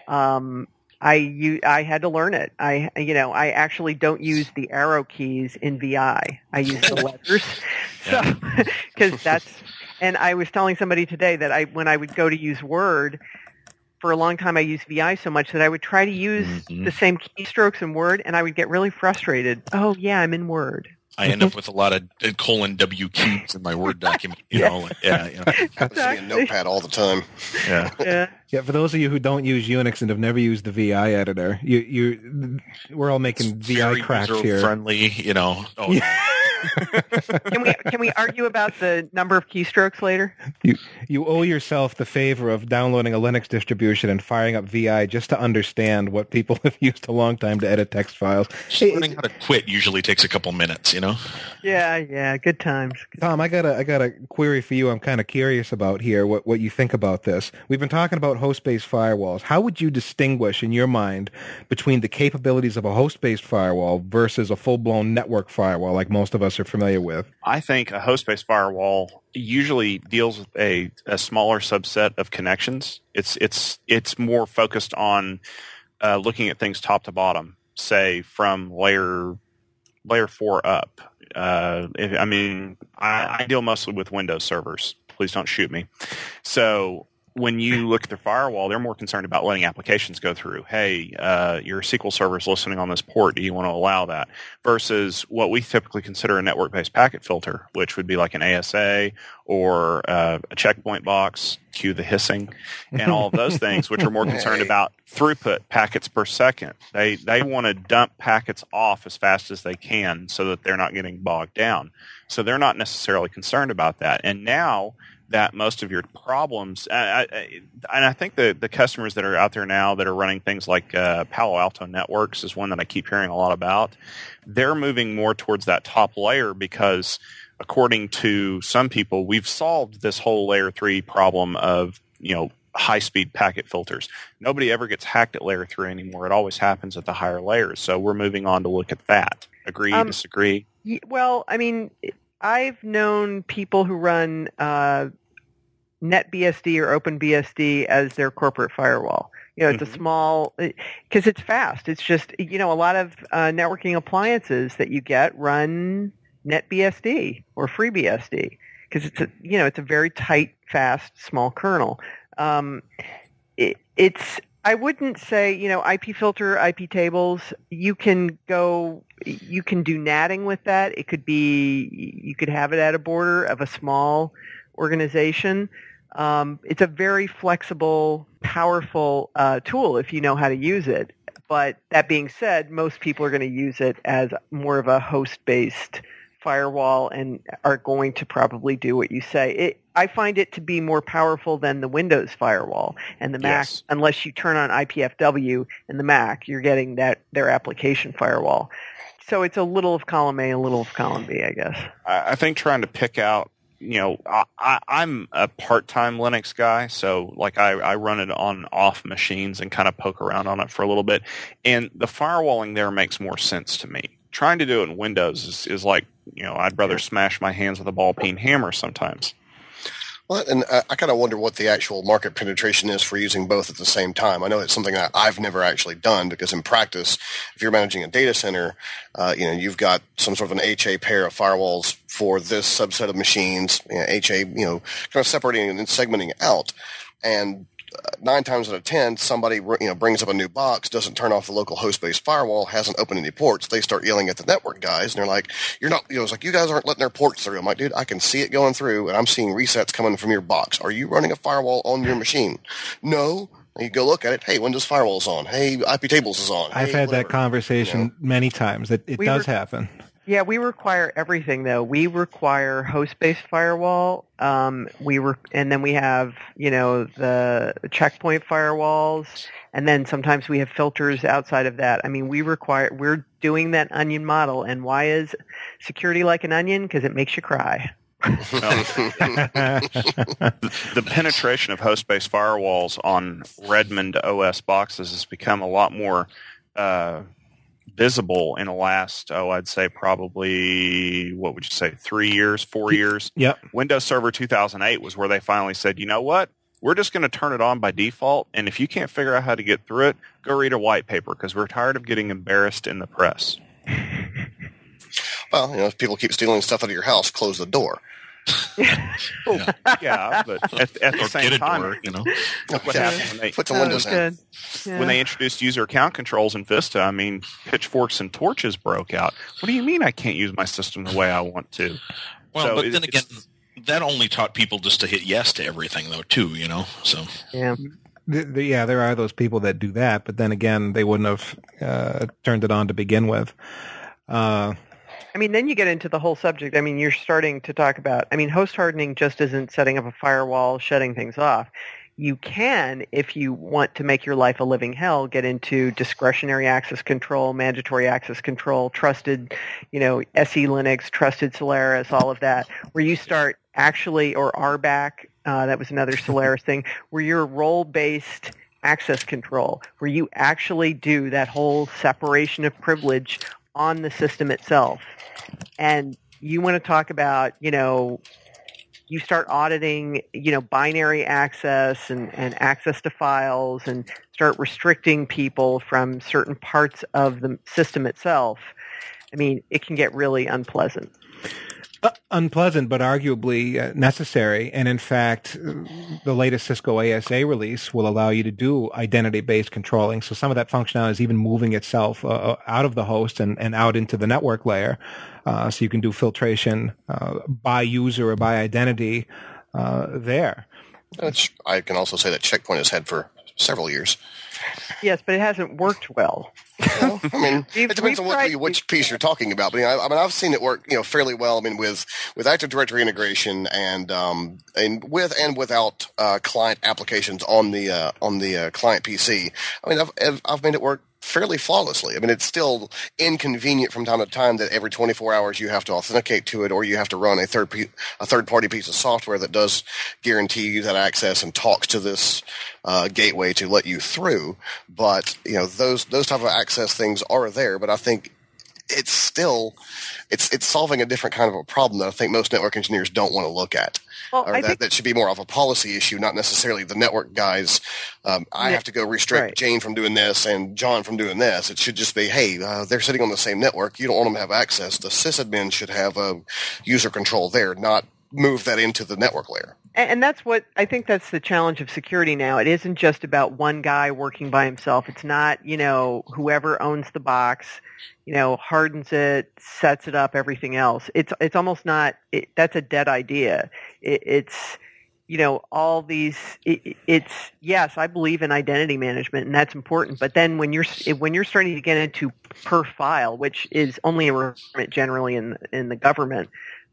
um, I you I had to learn it. I you know I actually don't use the arrow keys in V I. I use the letters, so because that's. And I was telling somebody today that I when I would go to use Word, for a long time I used V I so much that I would try to use mm-hmm. the same keystrokes in Word, and I would get really frustrated. Oh yeah, I'm in Word. I end up with a lot of colon W keys in my Word document. You yeah. know, like, yeah, yeah. Exactly. I see a notepad all the time. Yeah. yeah. Yeah, for those of you who don't use Unix and have never used the V I editor, you you we're all making it's V I cracks here. Friendly, you know. Oh, yeah. Can we can we argue about the number of keystrokes later? You you owe yourself the favor of downloading a Linux distribution and firing up V I just to understand what people have used a long time to edit text files. Just learning how to quit usually takes a couple minutes, you know. Yeah, yeah, good times. Tom, I got a I got a query for you. I'm kind of curious about here what what you think about this. We've been talking about host-based firewalls. How would you distinguish in your mind between the capabilities of a host-based firewall versus a full-blown network firewall, like most of us are familiar with? I think a host-based firewall usually deals with a, a smaller subset of connections. It's it's it's more focused on uh, looking at things top to bottom, say from layer layer four up. Uh, if, I mean, I, I deal mostly with Windows servers. Please don't shoot me. So when you look at their firewall, they're more concerned about letting applications go through. Hey, uh, your S Q L server is listening on this port. Do you want to allow that? Versus what we typically consider a network-based packet filter, which would be like an A S A or uh, a checkpoint box, cue the hissing, and all of those things, which are more concerned about throughput, packets per second. They they want to dump packets off as fast as they can so that they're not getting bogged down. So they're not necessarily concerned about that. And now that most of your problems, I, I, and I think the, the customers that are out there now that are running things like uh, Palo Alto Networks is one that I keep hearing a lot about. They're moving more towards that top layer because, according to some people, we've solved this whole layer three problem of, you know, high-speed packet filters. Nobody ever gets hacked at layer three anymore. It always happens at the higher layers. So we're moving on to look at that. Agree, um, disagree? Well, I mean, I've known people who run uh, NetBSD or OpenBSD as their corporate firewall. You know, it's mm-hmm. a small, because it's fast. It's just, you know, a lot of uh, networking appliances that you get run NetBSD or FreeBSD because it's a, you know, it's a very tight, fast, small kernel. Um, it, it's, I wouldn't say, you know, I P filter, I P tables, you can go, you can do natting with that. It could be, you could have it at a border of a small organization. Um, it's a very flexible, powerful uh, tool if you know how to use it. But that being said, most people are going to use it as more of a host-based firewall and are going to probably do what you say. It, I find it to be more powerful than the Windows firewall and the Mac, yes. Unless you turn on I P F W in the Mac, you're getting that their application firewall. So it's a little of column A, a little of column B, I guess. I think trying to pick out you know, I, I, I'm a part-time Linux guy, so like I, I run it on off machines and kind of poke around on it for a little bit. And the firewalling there makes more sense to me. Trying to do it in Windows is, is like, you know, I'd rather smash my hands with a ball-peen hammer sometimes. Well, and I, I kind of wonder what the actual market penetration is for using both at the same time. I know it's something I, I've never actually done because in practice, if you're managing a data center, uh, you know, you've got some sort of an H A pair of firewalls for this subset of machines, you know, H A, you know, kind of separating and segmenting out. And uh, nine times out of ten, somebody you know brings up a new box, doesn't turn off the local host-based firewall, hasn't opened any ports. They start yelling at the network guys, and they're like, "You're not." You know, it's like you guys aren't letting their ports through. I'm like, dude, I can see it going through, and I'm seeing resets coming from your box. Are you running a firewall on your machine? No. And you go look at it. Hey, Windows Firewall's on. Hey, I P Tables is on. I've hey, had whatever. that conversation you know? many times. It, it We does were- happen. Yeah, we require everything though. We require host-based firewall. Um, we re- and then we have you know the checkpoint firewalls, and then sometimes we have filters outside of that. I mean, we require. We're doing that onion model, and why is security like an onion? Because it makes you cry. The penetration of host-based firewalls on Redmond O S boxes has become a lot more uh, visible in the last, oh, I'd say probably, what would you say, three years, four years? Yep. Windows Server two thousand eight was where they finally said, you know what? We're just going to turn it on by default, and if you can't figure out how to get through it, go read a white paper, because we're tired of getting embarrassed in the press. Well, you know, if people keep stealing stuff out of your house, close the door. Yeah, but at, at the Or same get a time, door, you know. look what Yeah. happened when they, Put the Oh, windows in. good. Yeah. when they introduced user account controls in Vista. I mean, pitchforks and torches broke out. What do you mean I can't use my system the way I want to? Well, So but it- then again, it's- that only taught people just to hit yes to everything, though, too. You know, so yeah. The, the, yeah, there are those people that do that, but then again, they wouldn't have uh, turned it on to begin with. Uh, I mean, then you get into the whole subject. I mean, you're starting to talk about, I mean, host hardening just isn't setting up a firewall, shutting things off. You can, if you want to make your life a living hell, get into discretionary access control, mandatory access control, trusted, you know, S E Linux, trusted Solaris, all of that, where you start actually, or R B A C, uh, that was another Solaris thing, where you're role-based access control, where you actually do that whole separation of privilege on the system itself. And you want to talk about, you know, you start auditing, you know, binary access and, and access to files and start restricting people from certain parts of the system itself. I mean, it can get really unpleasant. Uh, unpleasant, but arguably uh, necessary. And in fact, the latest Cisco A S A release will allow you to do identity-based controlling. So some of that functionality is even moving itself uh, out of the host and, and out into the network layer. Uh, so you can do filtration uh, by user or by identity uh, there. Which I can also say that Checkpoint has had for several years. Yes, but it hasn't worked well. Well, I mean, We've- it depends on we've what, tried- which piece you're talking about. But you know, I, I mean, I've seen it work, you know, fairly well. I mean, with with Active Directory integration and um, and with and without uh, client applications on the uh, on the uh, client P C. I mean, I've I've- I've made it work fairly flawlessly. I mean, it's still inconvenient from time to time that every twenty-four hours you have to authenticate to it, or you have to run a third pe- a third party piece of software that does guarantee you that access and talks to this uh, gateway to let you through. But you know, those those type of access things are there. But I think it's still it's it's solving a different kind of a problem that I think most network engineers don't want to look at. Well, Or I that, think that should be more of a policy issue, not necessarily the network guys. Um, I Yeah, have to go restrict right. Jane from doing this and John from doing this. It should just be, hey, uh, they're sitting on the same network. You don't want them to have access. The sysadmin should have uh, user control there, not move that into the network layer. And and that's what I think that's the challenge of security now. It isn't just about one guy working by himself. It's not, you know, whoever owns the box, you know, hardens it, sets it up, everything else. It's it's almost not, it, that's a dead idea. It, it's, you know, all these, it, it's, yes, I believe in identity management and that's important. But then when you're, when you're starting to get into per file, which is only a requirement generally in, in the government,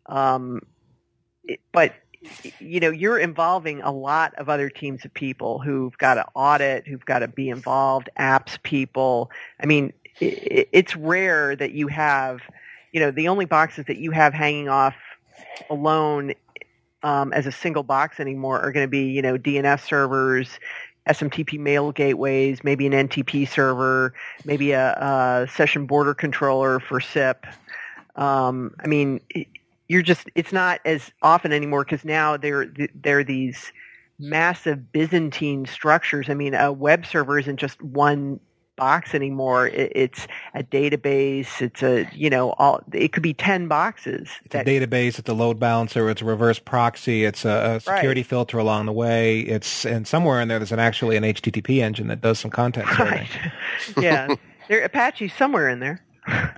um, it, but you know, you're involving a lot of other teams of people who've got to audit, who've got to be involved, apps people. I mean, it, it's rare that you have, you know, the only boxes that you have hanging off alone um, as a single box anymore are going to be, you know, D N S servers, S M T P mail gateways, maybe an N T P server, maybe a, a session border controller for S I P. Um, I mean, you're just, it's not as often anymore because now there, there are these massive Byzantine structures. I mean, a web server isn't just one box anymore. It, it's a database. It's a, you know, all, it could be ten boxes. It's that, a database. It's a load balancer. It's a reverse proxy. It's a, a security right. filter along the way. It's, and somewhere in there, there's an, actually an H T T P engine that does some content serving. Right. Yeah. There, Apache's somewhere in there.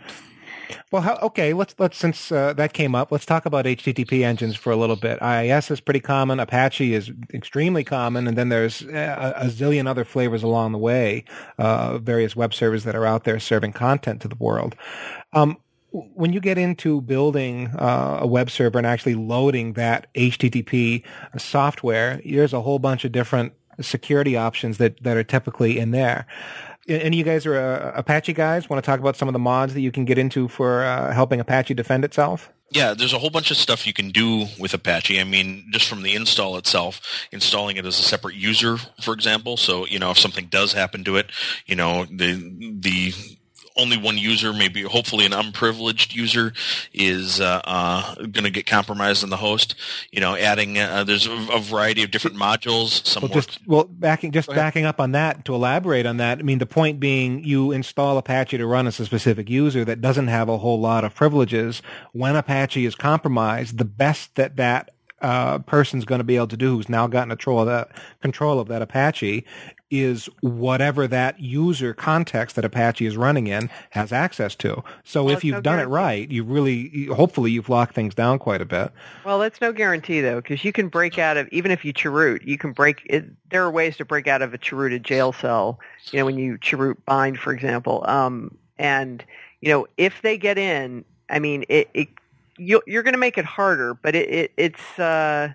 Well, how, okay, let's let's since uh, that came up, let's talk about H T T P engines for a little bit. I I S is pretty common. Apache is extremely common, and then there's a, a zillion other flavors along the way, uh, various web servers that are out there serving content to the world. Um, when you get into building uh, a web server and actually loading that H T T P software, there's a whole bunch of different security options that, that are typically in there. Any of you guys are uh, Apache guys? Want to talk about some of the mods that you can get into for uh, helping Apache defend itself? Yeah, there's a whole bunch of stuff you can do with Apache. I mean, just from the install itself, installing it as a separate user, for example. So, you know, if something does happen to it, you know, the the only one user, maybe hopefully an unprivileged user, is uh, uh, going to get compromised in the host. You know, adding uh, there's a, a variety of different modules. Some well, work. just well, backing just backing up on that to elaborate on that. I mean, the point being, you install Apache to run as a specific user that doesn't have a whole lot of privileges. When Apache is compromised, the best that that uh, person's going to be able to do, who's now gotten control of that control of that Apache, is whatever that user context that Apache is running in has access to. So well, if you've no done guarantee. it right, you really, hopefully you've locked things down quite a bit. Well, that's no guarantee, though, because you can break out of, even if you cheroot, you can break, it, there are ways to break out of a cherooted jail cell, you know, when you cheroot bind, for example. Um, and, you know, if they get in, I mean, it, it you, you're going to make it harder, but it, it, it's, uh,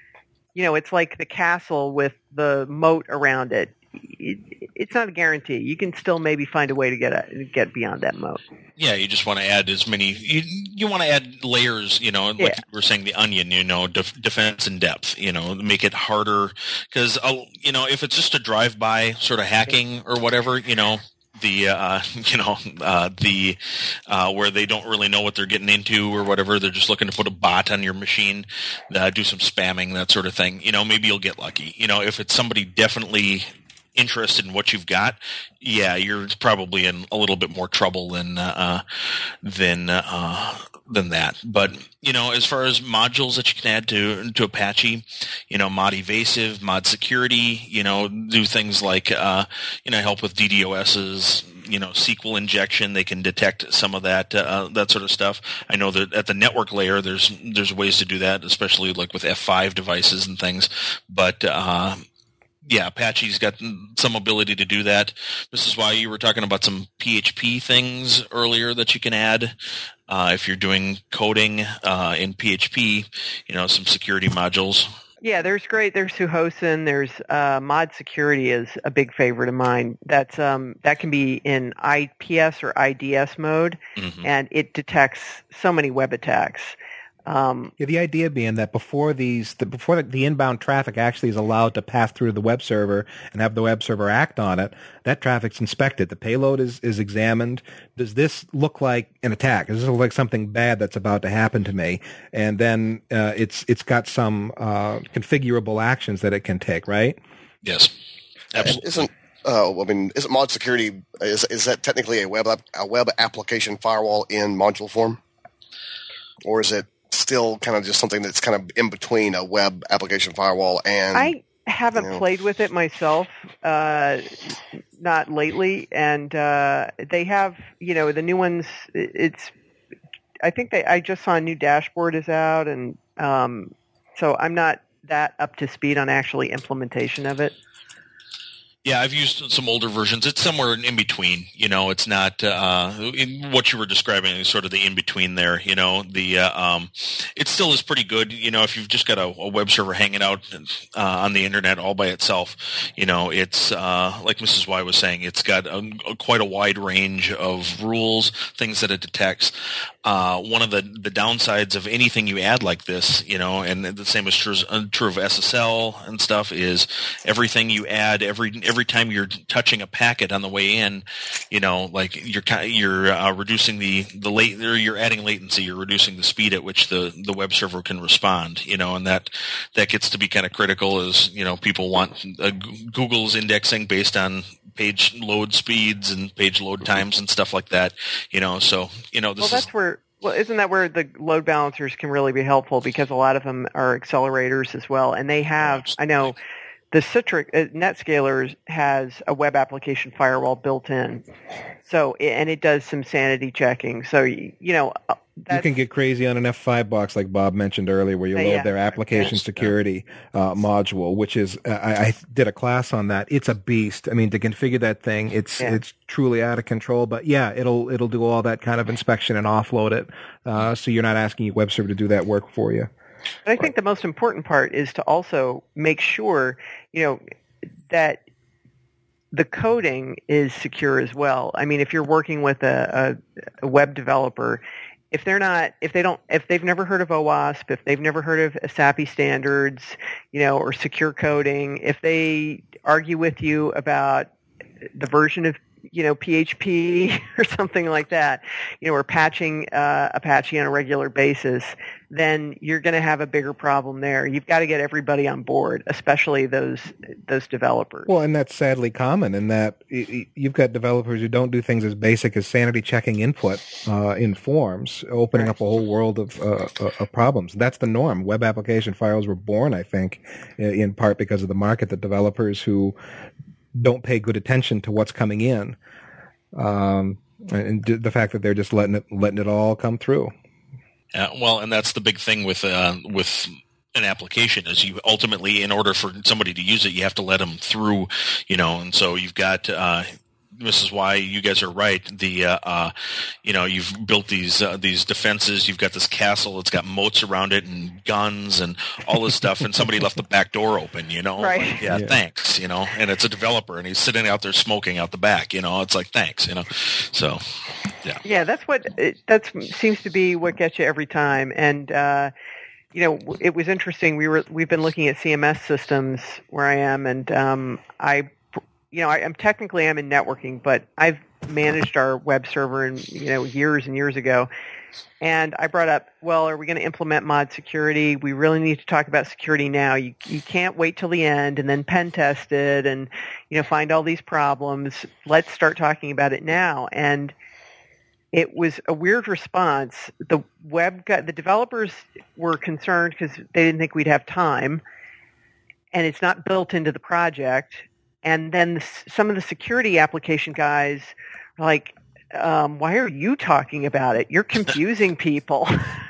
you know, it's like the castle with the moat around it. It's not a guarantee. You can still maybe find a way to get a, get beyond that moat. Yeah, you just want to add as many. You you want to add layers. You know, like yeah. we were saying, the onion. You know, def, defense in depth. You know, make it harder because you know if it's just a drive-by sort of hacking or whatever. You know. The uh, you know uh, the uh, where they don't really know what they're getting into or whatever. They're just looking to put a bot on your machine, uh, do some spamming, that sort of thing. You know, maybe you'll get lucky. You know, if it's somebody definitely interested in what you've got, yeah, you're probably in a little bit more trouble than uh, than uh, than that. But you know, as far as modules that you can add to to Apache, you know, mod evasive, mod security, you know, do things like uh, you know, help with D DoS's, you know, S Q L injection. They can detect some of that uh, that sort of stuff. I know that at the network layer, there's there's ways to do that, especially like with F five devices and things. But uh, yeah, Apache's got some ability to do that. This is why you were talking about some P H P things earlier that you can add. Uh, if you're doing coding uh, in P H P, you know, some security modules. Yeah, there's great. There's Suhosen. There's uh, mod security is a big favorite of mine. That's um, that can be in I P S or I D S mode, mm-hmm. and it detects so many web attacks. Um, yeah, the idea being that before these, the, before the, the inbound traffic actually is allowed to pass through the web server and have the web server act on it, that traffic's inspected. The payload is, is examined. Does this look like an attack? Does this look like something bad that's about to happen to me? And then uh, it's it's got some uh, configurable actions that it can take, right? Yes, absolutely. Isn't uh, I mean, isn't mod security is is that technically a web a web application firewall in module form, or is it still kind of just something that's kind of in between a web application firewall and... I haven't you know. played with it myself, uh, not lately, and uh, they have, you know, the new ones, it's, I think they, I just saw a new dashboard is out, and um, so I'm not that up to speed on actually implementation of it. Yeah, I've used some older versions. It's somewhere in between. You know, it's not uh, in what you were describing is sort of the in between there. You know, the uh, um, it still is pretty good. You know, if you've just got a, a web server hanging out uh, on the internet all by itself, you know, it's uh, like Missus Y was saying. It's got a, a, quite a wide range of rules, things that it detects. Uh, one of the, the downsides of anything you add like this, you know, and the same is true, uh, true of S S L and stuff, is everything you add, every every time you're touching a packet on the way in, you know, like you're you're uh, reducing the the late, or you're adding latency, you're reducing the speed at which the, the web server can respond, you know, and that that gets to be kind of critical. As you know, people want uh, Google's indexing based on page load speeds and page load times and stuff like that, you know. So you know, this well, that's is where. Well, isn't that where the load balancers can really be helpful, because a lot of them are accelerators as well, and they have. I know the Citrix uh, NetScaler has a web application firewall built in, so and it does some sanity checking. So you know. That's, you can get crazy on an F five box, like Bob mentioned earlier, where you load yeah. their application security uh, module, which is uh, I, I did a class on that. It's a beast. I mean, to configure that thing, it's yeah. it's truly out of control. But yeah, it'll it'll do all that kind of inspection and offload it, uh, so you're not asking your web server to do that work for you. But I think the most important part is to also make sure, you know, that the coding is secure as well. I mean, if you're working with a, a, a web developer, if they're not, if they don't, if they've never heard of OWASP, if they've never heard of S A P I standards, you know, or secure coding, if they argue with you about the version of, you know, P H P or something like that, you know, or patching uh, Apache on a regular basis, then you're going to have a bigger problem there. You've got to get everybody on board, especially those those developers. Well, and that's sadly common in that you've got developers who don't do things as basic as sanity checking input uh, in forms, opening right. up a whole world of, uh, of problems. That's the norm. Web application firewalls were born, I think, in part because of the market, that developers who don't pay good attention to what's coming in, um, and the fact that they're just letting it letting it all come through. Uh, well, and that's the big thing with uh, with an application, is you ultimately, in order for somebody to use it, you have to let them through, you know. And so you've got uh, Missus Y, you guys are right. The uh, uh, you know, you've built these uh, these defenses. You've got this castle that's got moats around it and guns and all this stuff. And somebody left the back door open. You know, right? Like, yeah, yeah, thanks. You know, and it's a developer, and he's sitting out there smoking out the back. You know, it's like thanks. You know, so yeah, yeah. That's what that seems to be what gets you every time. And uh, you know, it was interesting. We were we've been looking at C M S systems where I am, and um, I. You know, I, I'm technically I'm in networking, but I've managed our web server, and you know, years and years ago. And I brought up, well, are we going to implement mod security? We really need to talk about security now. You you can't wait till the end and then pen test it and you know find all these problems. Let's start talking about it now. And it was a weird response. The web got, the developers were concerned because they didn't think we'd have time, and it's not built into the project. And then the, some of the security application guys are like, um, why are you talking about it? You're confusing people.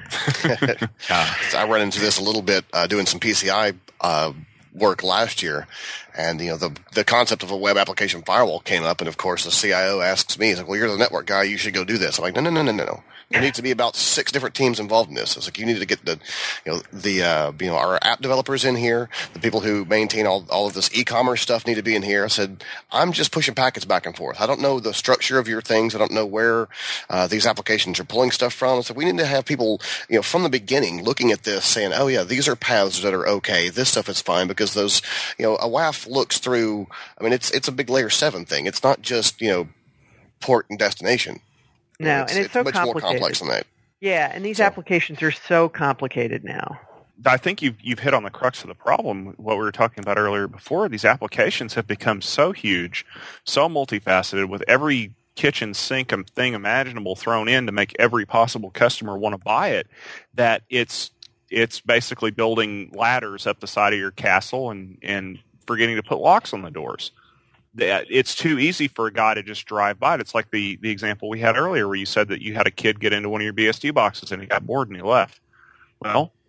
uh, I run into this a little bit uh, doing some P C I uh, work last year. And, you know, the the concept of a web application firewall came up. And, of course, the C I O asks me, he's like, well, you're the network guy. You should go do this. I'm like, no, no, no, no, no, no. There needs to be about six different teams involved in this. It's like you need to get the, you know, the, uh, you know, our app developers in here. The people who maintain all, all of this e-commerce stuff need to be in here. I said, I'm just pushing packets back and forth. I don't know the structure of your things. I don't know where uh, these applications are pulling stuff from. So we need to have people, you know, from the beginning looking at this saying, oh, yeah, these are paths that are okay. This stuff is fine because those, you know, a W A F looks through, I mean, it's it's a big layer seven thing. It's not just, you know, port and destination. No, you know, it's, and it's, it's so much complicated. more complex than that. Yeah, and these so. applications are so complicated now. I think you've, you've hit on the crux of the problem, what we were talking about earlier before. These applications have become so huge, so multifaceted, with every kitchen sink and thing imaginable thrown in to make every possible customer want to buy it, that it's it's basically building ladders up the side of your castle and, and forgetting to put locks on the doors. It's too easy for a guy to just drive by it. It's like the, the example we had earlier where you said that you had a kid get into one of your B S D boxes and he got bored and he left. Well,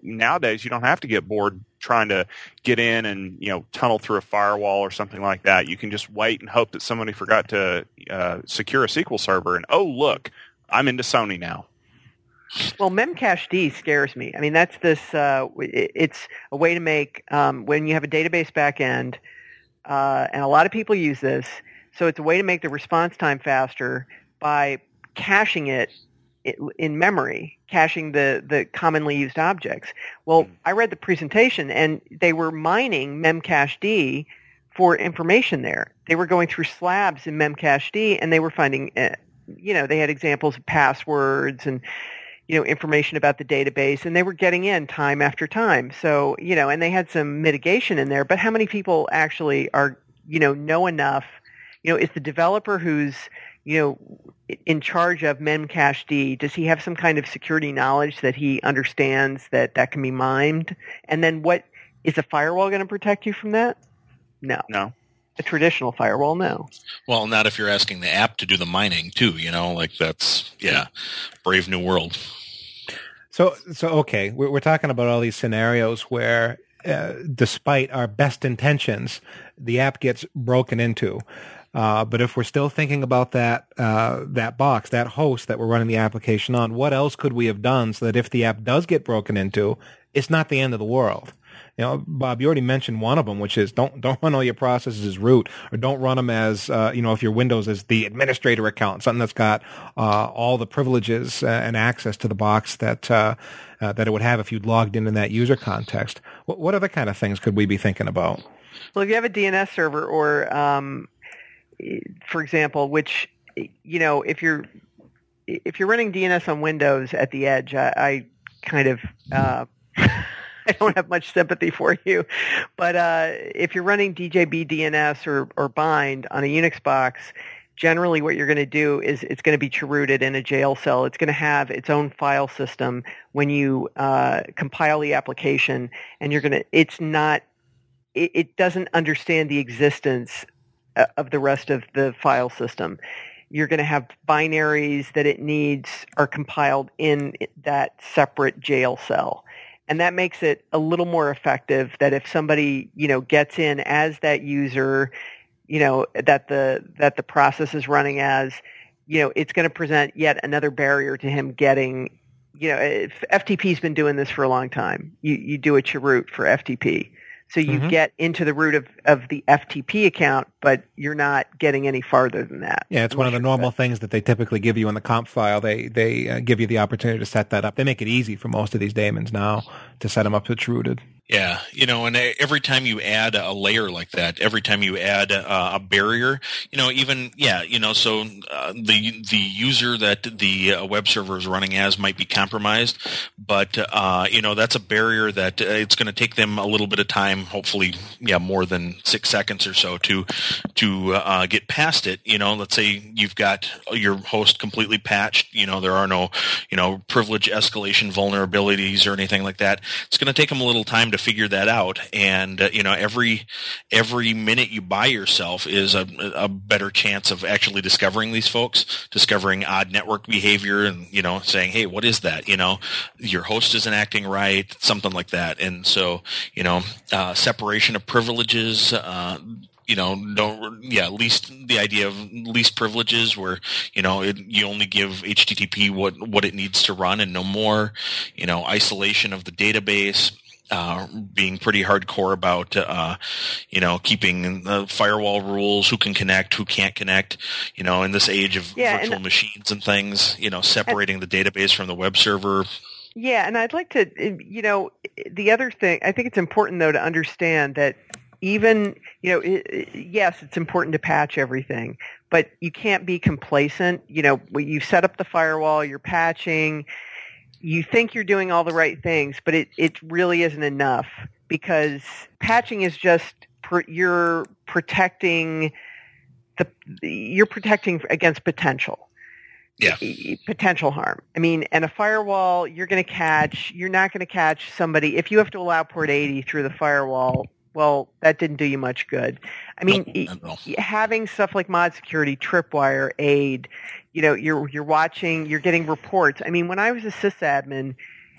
nowadays you don't have to get bored trying to get in and, you know, tunnel through a firewall or something like that. You can just wait and hope that somebody forgot to uh, secure a S Q L server, and oh, look, I'm into Sony now. Well, Memcached scares me. I mean, that's this. Uh, it, it's a way to make um, when you have a database backend, uh, and a lot of people use this. So it's a way to make the response time faster by caching it in memory, caching the, the commonly used objects. Well, I read the presentation, and they were mining Memcached for information there. They were going through slabs in Memcached, and they were finding, uh, you know, they had examples of passwords and, you know, information about the database, and they were getting in time after time. So, you know, and they had some mitigation in there, but how many people actually are, you know, know enough? You know, is the developer who's, you know, in charge of Memcached, does he have some kind of security knowledge that he understands that that can be mined? And then what, is a firewall going to protect you from that? No. No. A traditional firewall, no. Well, not if you're asking the app to do the mining too, you know, like that's, yeah, brave new world. So, so okay, we're, we're talking about all these scenarios where, uh, despite our best intentions, the app gets broken into. Uh, but if we're still thinking about that uh, that box, that host that we're running the application on, what else could we have done so that if the app does get broken into, it's not the end of the world? You know, Bob, you already mentioned one of them, which is don't don't run all your processes as root, or don't run them as uh, you know, if your Windows is the administrator account, something that's got uh, all the privileges and access to the box that uh, uh, that it would have if you'd logged in in that user context. What, what other kind of things could we be thinking about? Well, if you have a D N S server, or um, for example, which, you know, if you're if you're running D N S on Windows at the edge, I, I kind of uh, I don't have much sympathy for you. But uh, if you're running D J B D N S or, or bind on a Unix box, generally what you're going to do is it's going to be chrooted in a jail cell. It's going to have its own file system when you uh, compile the application, and you're going to. It's not. It, it doesn't understand the existence of the rest of the file system. You're going to have binaries that it needs are compiled in that separate jail cell. And that makes it a little more effective that if somebody, you know, gets in as that user, you know, that the that the process is running as, you know, it's going to present yet another barrier to him getting, you know, if F T P's been doing this for a long time. You you do a chroot for F T P. So you mm-hmm. get into the root of, of the F T P account, but you're not getting any farther than that. Yeah, it's one of the normal things that they typically give you in the comp file. They they uh, give you the opportunity to set that up. They make it easy for most of these daemons now to set them up to rooted. Yeah, you know, and every time you add a layer like that, every time you add a, a barrier, you know, even, yeah, you know, so uh, the the user that the uh, web server is running as might be compromised, but, uh, you know, that's a barrier that uh, it's going to take them a little bit of time, hopefully, yeah, more than six seconds or so to to uh, get past it. You know, let's say you've got your host completely patched, you know, there are no, you know, privilege escalation vulnerabilities or anything like that. It's going to take them a little time to figure that out, and uh, you know, every every minute you buy yourself is a, a better chance of actually discovering these folks, discovering odd network behavior, and you know, saying, hey, what is that? You know, your host isn't acting right, something like that. And so, you know, uh, separation of privileges. Uh, You know, don't yeah. Least the idea of least privileges, where you know it, you only give H T T P what what it needs to run and no more. You know, isolation of the database. Uh, being pretty hardcore about, uh, you know, keeping the firewall rules, who can connect, who can't connect, you know, in this age of yeah, virtual and, machines and things, you know, separating and, the database from the web server. Yeah, and I'd like to, you know, the other thing, I think it's important, though, to understand that even, you know, it, it, yes, it's important to patch everything, but you can't be complacent. You know, you set up the firewall, you're patching, you think you're doing all the right things, but it, it really isn't enough, because patching is just per, you're protecting the you're protecting against potential. Yeah. Potential harm. I mean, and a firewall, you're going to catch, you're not going to catch somebody if you have to allow port eighty through the firewall. Well, that didn't do you much good. I mean, nope, having stuff like Mod Security, Tripwire, AID, you know, you're you're watching, you're getting reports. I mean, when I was a sysadmin,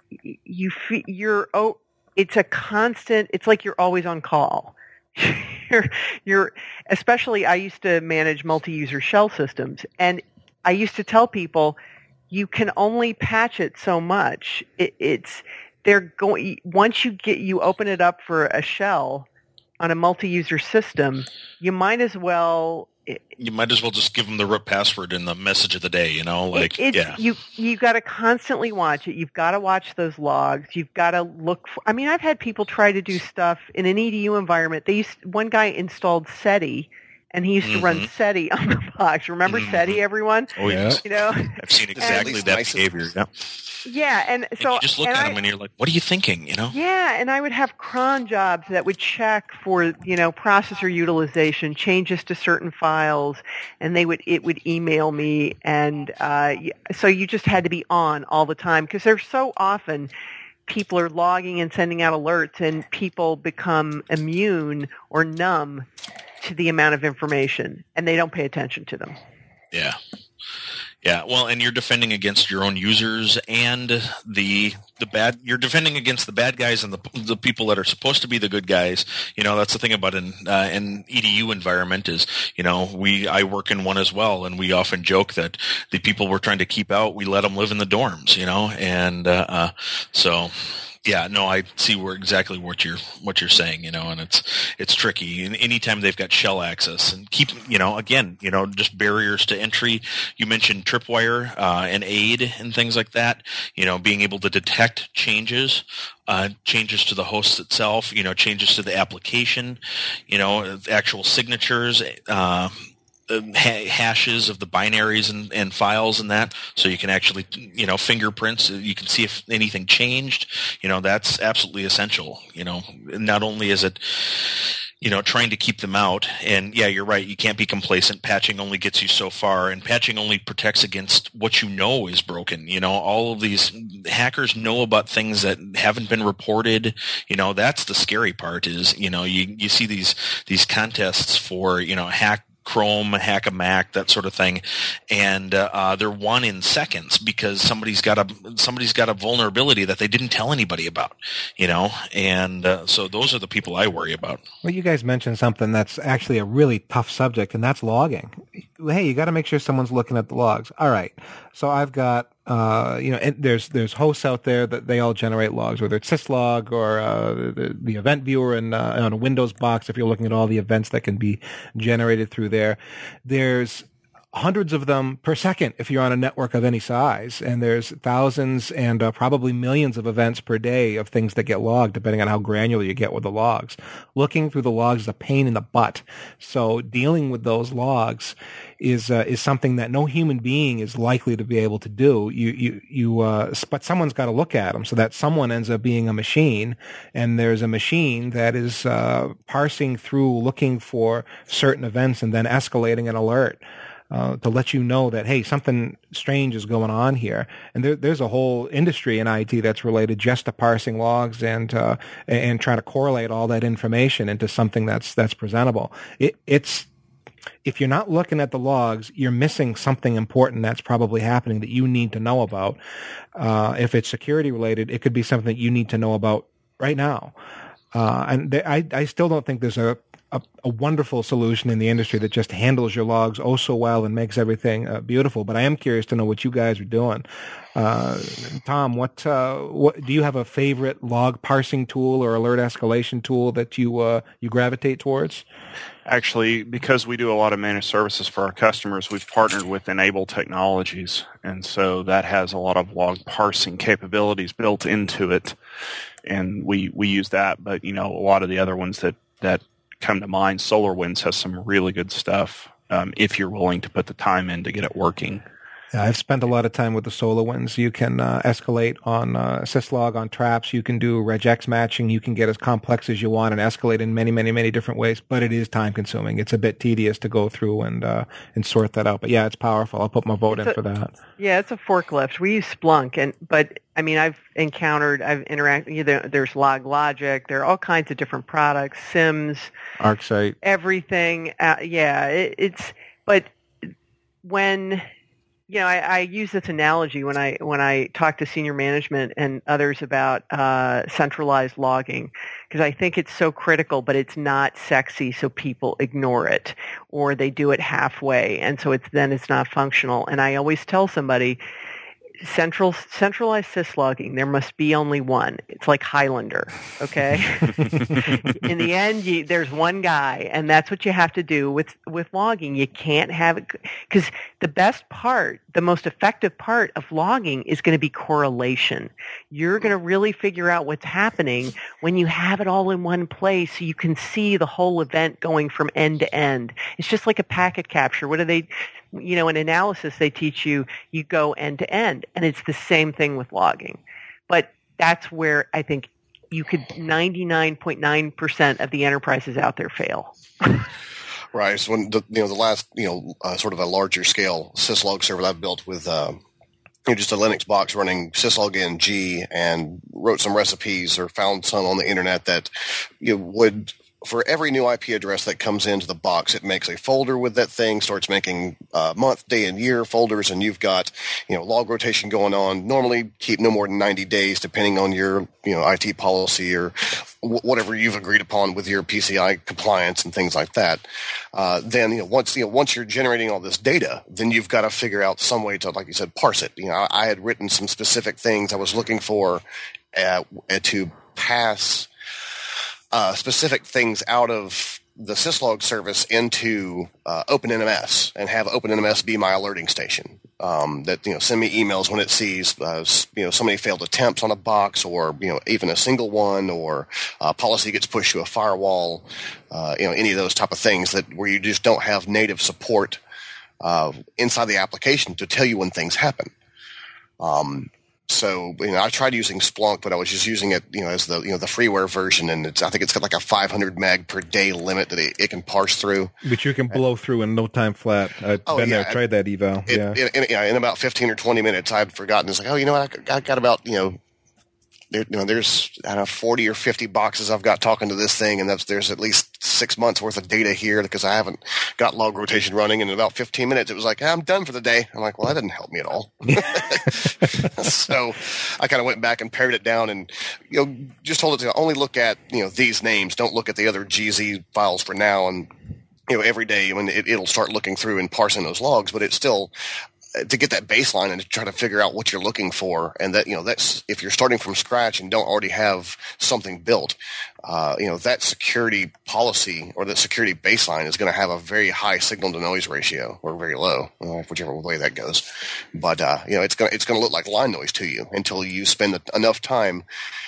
you fe- you're oh, it's a constant. It's like you're always on call. you're, you're especially. I used to manage multi-user shell systems, and I used to tell people, you can only patch it so much. It, it's they're going once you get you open it up for a shell on a multi-user system, you might as well. You might as well just give them the root password in the message of the day, you know, like, it, it's, yeah. You, you got to constantly watch it. You've got to watch those logs. You've got to look for, I mean, I've had people try to do stuff in an E D U environment. They used, one guy installed SETI, and he used to mm-hmm. run SETI on the box. Remember mm-hmm. SETI, everyone? Oh, yeah. You know? I've seen exactly that behavior, yeah. Yeah, and so and you just look at I, them and you're like, "What are you thinking?" You know? Yeah, and I would have cron jobs that would check for you know processor utilization, changes to certain files, and they would it would email me, and uh, so you just had to be on all the time because there's so often people are logging and sending out alerts, and people become immune or numb to the amount of information, and they don't pay attention to them. Yeah. Yeah, well, and you're defending against your own users and the the bad. You're defending against the bad guys and the the people that are supposed to be the good guys. You know, that's the thing about an uh, an E D U environment is, you know, we I work in one as well, and we often joke that the people we're trying to keep out, we let them live in the dorms. You know, and uh, uh, so. Yeah, no, I see where exactly what you're what you're saying, you know, and it's it's tricky. And anytime they've got shell access and keep, you know, again, you know, just barriers to entry. You mentioned Tripwire uh, and AID and things like that. You know, being able to detect changes, uh, changes to the host itself. You know, changes to the application. You know, actual signatures. Uh, hashes of the binaries and, and files and that, so you can actually, you know, fingerprints, you can see if anything changed. You know, that's absolutely essential. You know, not only is it, you know, trying to keep them out, and yeah, you're right, you can't be complacent. Patching only gets you so far, and patching only protects against what you know is broken. You know, all of these hackers know about things that haven't been reported. You know, that's the scary part is, you know, you, you see these, these contests for, you know, hack Chrome, hack a Mac, that sort of thing, and uh, they're won in seconds because somebody's got a somebody's got a vulnerability that they didn't tell anybody about, you know. And uh, so those are the people I worry about. Well, you guys mentioned something that's actually a really tough subject, and that's logging. Hey, you got to make sure someone's looking at the logs. All right, so I've got. Uh, you know, and there's there's hosts out there that they all generate logs, whether it's syslog or uh, the, the event viewer and uh, on a Windows box. If you're looking at all the events that can be generated through there, there's hundreds of them per second if you're on a network of any size, and there's thousands and uh, probably millions of events per day of things that get logged, depending on how granular you get with the logs. Looking through the logs is a pain in the butt. So dealing with those logs is uh, is something that no human being is likely to be able to do. You you you uh, but someone's got to look at them, so that someone ends up being a machine, and there's a machine that is uh, parsing through, looking for certain events, and then escalating an alert. Uh, to let you know that, hey, something strange is going on here. And there, there's a whole industry in I T that's related just to parsing logs and uh, and trying to correlate all that information into something that's that's presentable. It, it's if you're not looking at the logs, you're missing something important that's probably happening that you need to know about. Uh, if it's security related, it could be something that you need to know about right now. Uh, and th- I, I still don't think there's a A, a wonderful solution in the industry that just handles your logs oh so well and makes everything uh, beautiful. But I am curious to know what you guys are doing. Uh, Tom, what uh, what do you have a favorite log parsing tool or alert escalation tool that you uh, you gravitate towards? Actually, because we do a lot of managed services for our customers, we've partnered with Enable Technologies, and so that has a lot of log parsing capabilities built into it, and we we use that. But you know, a lot of the other ones that that come to mind, SolarWinds has some really good stuff um, if you're willing to put the time in to get it working. Yeah, I've spent a lot of time with the SolarWinds. You can uh, escalate on uh, syslog, on traps. You can do regex matching. You can get as complex as you want and escalate in many, many, many different ways. But it is time consuming. It's a bit tedious to go through and uh, and sort that out. But yeah, it's powerful. I'll put my vote it's in a, for that. Yeah, it's a forklift. We use Splunk, and but I mean, I've encountered, I've interacted. You know, there's LogLogic. There are all kinds of different products, SIMS, ArcSight, everything. Uh, yeah, it, it's but when you know, I, I use this analogy when I when I talk to senior management and others about uh, centralized logging, because I think it's so critical, but it's not sexy, so people ignore it, or they do it halfway, and so it's then it's not functional. And I always tell somebody, central centralized syslogging, there must be only one. It's like Highlander, okay? In the end, you, there's one guy, and that's what you have to do with, with logging. You can't have it, because the best part, the most effective part of logging is going to be correlation. You're going to really figure out what's happening when you have it all in one place, so you can see the whole event going from end to end. It's just like a packet capture. What do they... You know, in analysis, they teach you, you go end to end, and it's the same thing with logging. But that's where I think you could ninety-nine point nine percent of the enterprises out there fail. Right. So when the, you know, the last, you know, uh, sort of a larger scale syslog server that I've built with, uh, you know, just a Linux box running syslogin G, and wrote some recipes or found some on the internet that you know, would, for every new I P address that comes into the box, it makes a folder with that thing, starts making uh, month, day, and year folders, and you've got, you know, log rotation going on. Normally keep no more than ninety days, depending on your, you know, I T policy or w- whatever you've agreed upon with your P C I compliance and things like that. Uh, then, you know, once, you know, once you're generating all this data, then you've got to figure out some way to, like you said, parse it. You know, I, I had written some specific things I was looking for uh, to pass Uh, specific things out of the syslog service into uh, OpenNMS, and have OpenNMS be my alerting station. Um, that you know, send me emails when it sees uh, you know somebody failed attempts on a box, or you know even a single one, or uh, policy gets pushed to a firewall. Uh, you know any of those type of things that where you just don't have native support uh, inside the application to tell you when things happen. Um, So, you know, I tried using Splunk, but I was just using it, you know, as the, you know, the freeware version. And it's, I think it's got like a five hundred meg per day limit that it, it can parse through. But you can blow through in no time flat. I've oh, been yeah. there, tried that eval. It, yeah. In, in, yeah. In about fifteen or twenty minutes, I'd forgotten. It's like, oh, you know what? I, I got about, you know, there, you know, there's, I don't know, forty or fifty boxes I've got talking to this thing. And that's, there's at least six months worth of data here because I haven't got log rotation running. And in about fifteen minutes, it was like, I'm done for the day. I'm like, well, that didn't help me at all. So I kind of went back and pared it down, and you know just told it to only look at you know these names. Don't look at the other G Z files for now. And you know every day when it, it'll start looking through and parsing those logs, but it's still to get that baseline and to try to figure out what you're looking for. And that you know that's if you're starting from scratch and don't already have something built, uh, you know that security policy or that security baseline is going to have a very high signal to noise ratio, or very low, uh, whichever way that goes. But uh, you know it's going it's going to look like line noise to you until you spend enough time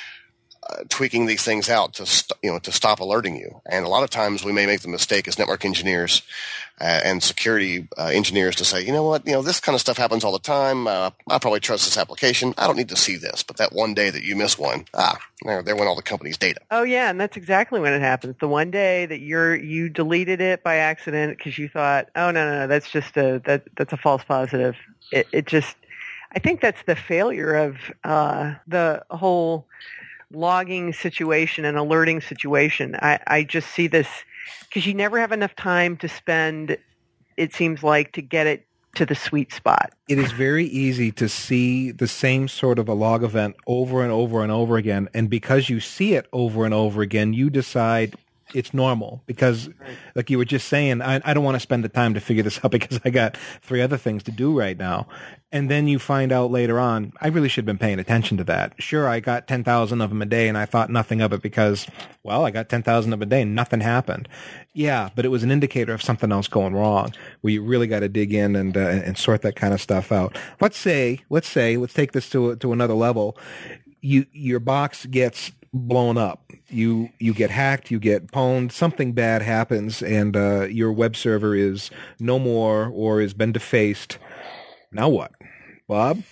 Uh, tweaking these things out to st- you know to stop alerting you. And a lot of times we may make the mistake as network engineers uh, and security uh, engineers to say, you know what, you know this kind of stuff happens all the time. Uh, I probably trust this application. I don't need to see this. But that one day that you miss one, ah, there, there went all the company's data. Oh yeah, and that's exactly when it happens. The one day that you're you deleted it by accident because you thought, oh no no no, that's just a that that's a false positive. It, it just, I think that's the failure of uh, the whole logging situation and alerting situation. I, I just see this because you never have enough time to spend, it seems like, to get it to the sweet spot. It is very easy to see the same sort of a log event over and over and over again. And because you see it over and over again, you decide it's normal because, like you were just saying, I, I don't want to spend the time to figure this out because I got three other things to do right now. And then you find out later on, I really should have been paying attention to that. Sure, I got ten thousand of them a day and I thought nothing of it because, well, I got ten thousand of them a day and nothing happened. Yeah, but it was an indicator of something else going wrong where you really got to dig in and uh, and sort that kind of stuff out. Let's say, let's say, let's take this to to another level. You your box gets blown up. You you get hacked, you get pwned, something bad happens, and uh, your web server is no more or has been defaced. Now what, Bob?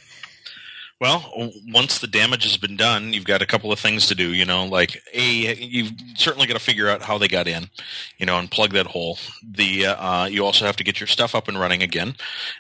Well, once the damage has been done, you've got a couple of things to do, you know, like A, you've certainly got to figure out how they got in, you know, and plug that hole. The uh, you also have to get your stuff up and running again.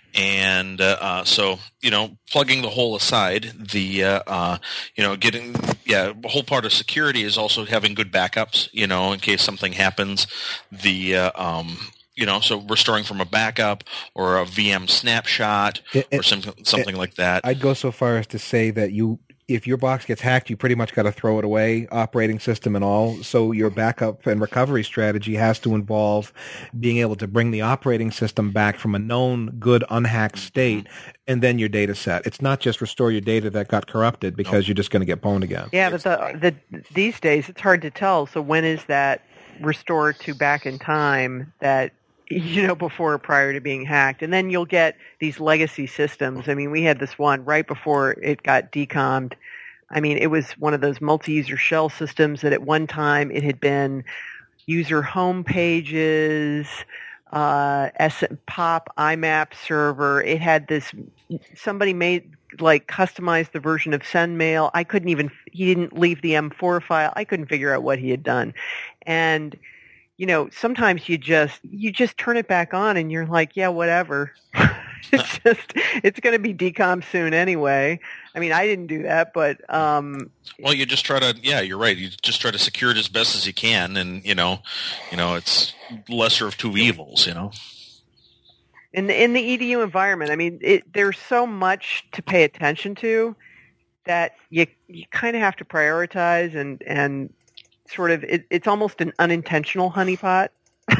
And uh, so, you know, plugging the hole aside, the, uh, uh, you know, getting, yeah, a whole part of security is also having good backups, you know, in case something happens. The, uh, um, you know, so restoring from a backup or a V M snapshot It- or it- some, something like that. I'd go so far as to say that you, if your box gets hacked, you pretty much got to throw it away, operating system and all. So your backup and recovery strategy has to involve being able to bring the operating system back from a known good unhacked state, and then your data set. It's not just restore your data that got corrupted because you're just going to get pwned again. Yeah, but the, the these days it's hard to tell. So when is that restore to back in time that, you know, before or prior to being hacked? And then you'll get these legacy systems. I mean, we had this one right before it got decommed. I mean, it was one of those multi-user shell systems that at one time it had been user home pages, uh, S- POP, I MAP server. It had this, somebody made, like, customized the version of SendMail. I couldn't even, he didn't leave the M four file. I couldn't figure out what he had done. And, you know, sometimes you just, you just turn it back on and you're like, yeah, whatever. It's just, it's going to be decom soon anyway. I mean, I didn't do that, but, um, Well, you just try to, yeah, you're right. You just try to secure it as best as you can. And, you know, you know, it's lesser of two evils, you know. in the, in the E D U environment, I mean, it, there's so much to pay attention to that you, you kind of have to prioritize and, and sort of, it, it's almost an unintentional honeypot.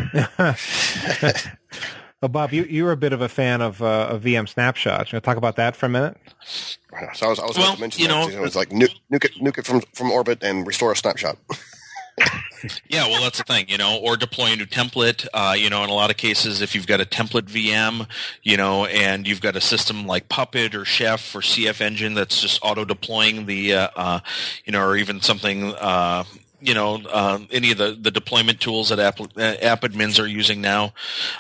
Well, Bob, you, you're a bit of a fan of, uh, of V M snapshots. You want to talk about that for a minute? So I was, I was Well, going to mention you that. know, It was like nuke, nuke it, nuke it from, from orbit and restore a snapshot. Yeah, well, that's the thing, you know, or deploy a new template. Uh, you know, in a lot of cases, if you've got a template V M, you know, and you've got a system like Puppet or Chef or C F Engine that's just auto-deploying the, uh, uh, you know, or even something, uh, you know, uh, any of the, the deployment tools that app, uh, app admins are using now,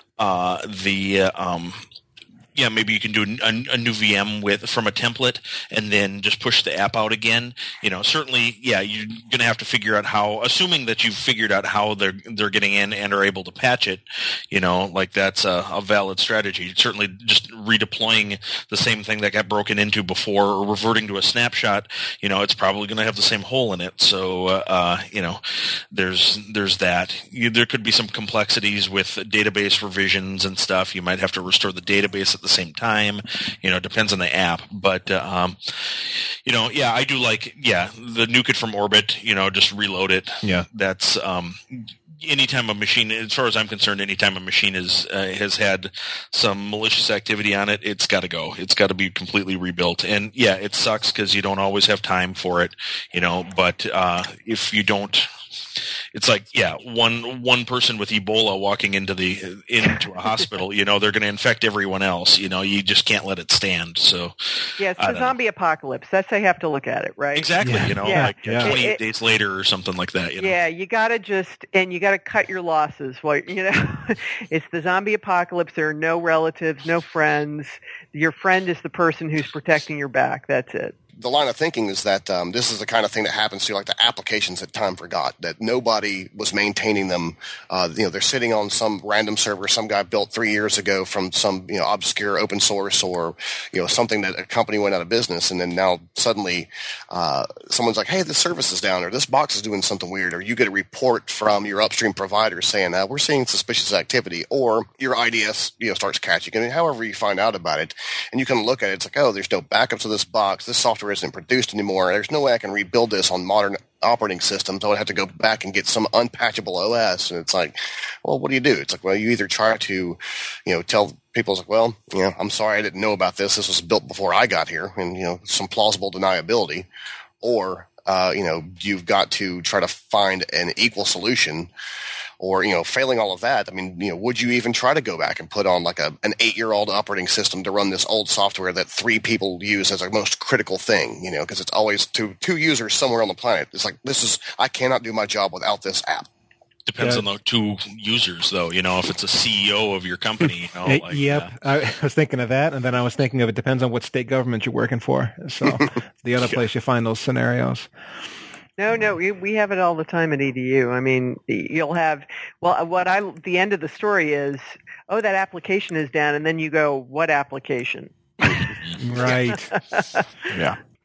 uh, the, uh, um, yeah, maybe you can do a, a new V M with from a template and then just push the app out again. You know, certainly, yeah, you're going to have to figure out how, assuming that you've figured out how they're they're getting in and are able to patch it. You know, like that's a, a valid strategy. Certainly, just redeploying the same thing that got broken into before or reverting to a snapshot. You know, it's probably going to have the same hole in it. So, uh, you know, there's there's that. You, there could be some complexities with database revisions and stuff. You might have to restore the database at the same time. You know, it depends on the app. But, uh, um, you know, yeah, I do like, yeah, the nuke it from orbit, you know, just reload it. Yeah. That's, um, anytime a machine, as far as I'm concerned, anytime a machine is, uh, has had some malicious activity on it, it's got to go. It's got to be completely rebuilt. And yeah, it sucks because you don't always have time for it, you know, but, uh, if you don't, it's like, yeah, one one person with Ebola walking into the into a hospital, you know, they're going to infect everyone else. You know, you just can't let it stand. So, Yeah, it's I the don't know. zombie apocalypse. That's how you have to look at it, right? Exactly, Yeah. you know, Yeah. like Yeah. twenty-eight It- days later or something like that. You know? Yeah, you got to just, and you got to cut your losses. Well, you know, it's the zombie apocalypse. There are no relatives, no friends. Your friend is the person who's protecting your back. That's it. The line of thinking is that um, this is the kind of thing that happens to like the applications that time forgot, that nobody was maintaining them. Uh, you know, they're sitting on some random server some guy built three years ago from some, you know, obscure open source or, you know, something that a company went out of business. And then now suddenly uh, someone's like, hey, this service is down or this box is doing something weird. Or you get a report from your upstream provider saying, uh, we're seeing suspicious activity. Or your I D S, you know, starts catching. I mean, however you find out about it. And you can look at it. It's like, oh, there's no backups of this box. This software isn't produced anymore. There's no way I can rebuild this on modern operating systems. I would have to go back and get some unpatchable O S. And it's like, well, what do you do? It's like, well, you either try to, you know, tell people, it's like, well, you know, I'm sorry I didn't know about this. This was built before I got here, and, you know, some plausible deniability. Or, uh, you know, you've got to try to find an equal solution. Or, you know, failing all of that, I mean, you know, would you even try to go back and put on like a an eight-year-old operating system to run this old software that three people use as a most critical thing, you know, because it's always two two users somewhere on the planet. It's like, this is, I cannot do my job without this app. Depends Yeah. on the two users, though. You know, if it's a C E O of your company, you know, Uh, like, yep, uh, I was thinking of that, and then I was thinking of it depends on what state government you're working for. So the other place you find those scenarios. No, no, we, we have it all the time at E D U. I mean, you'll have, well, what I, the end of the story is, oh, that application is down, and then you go, what application? Right. Yeah.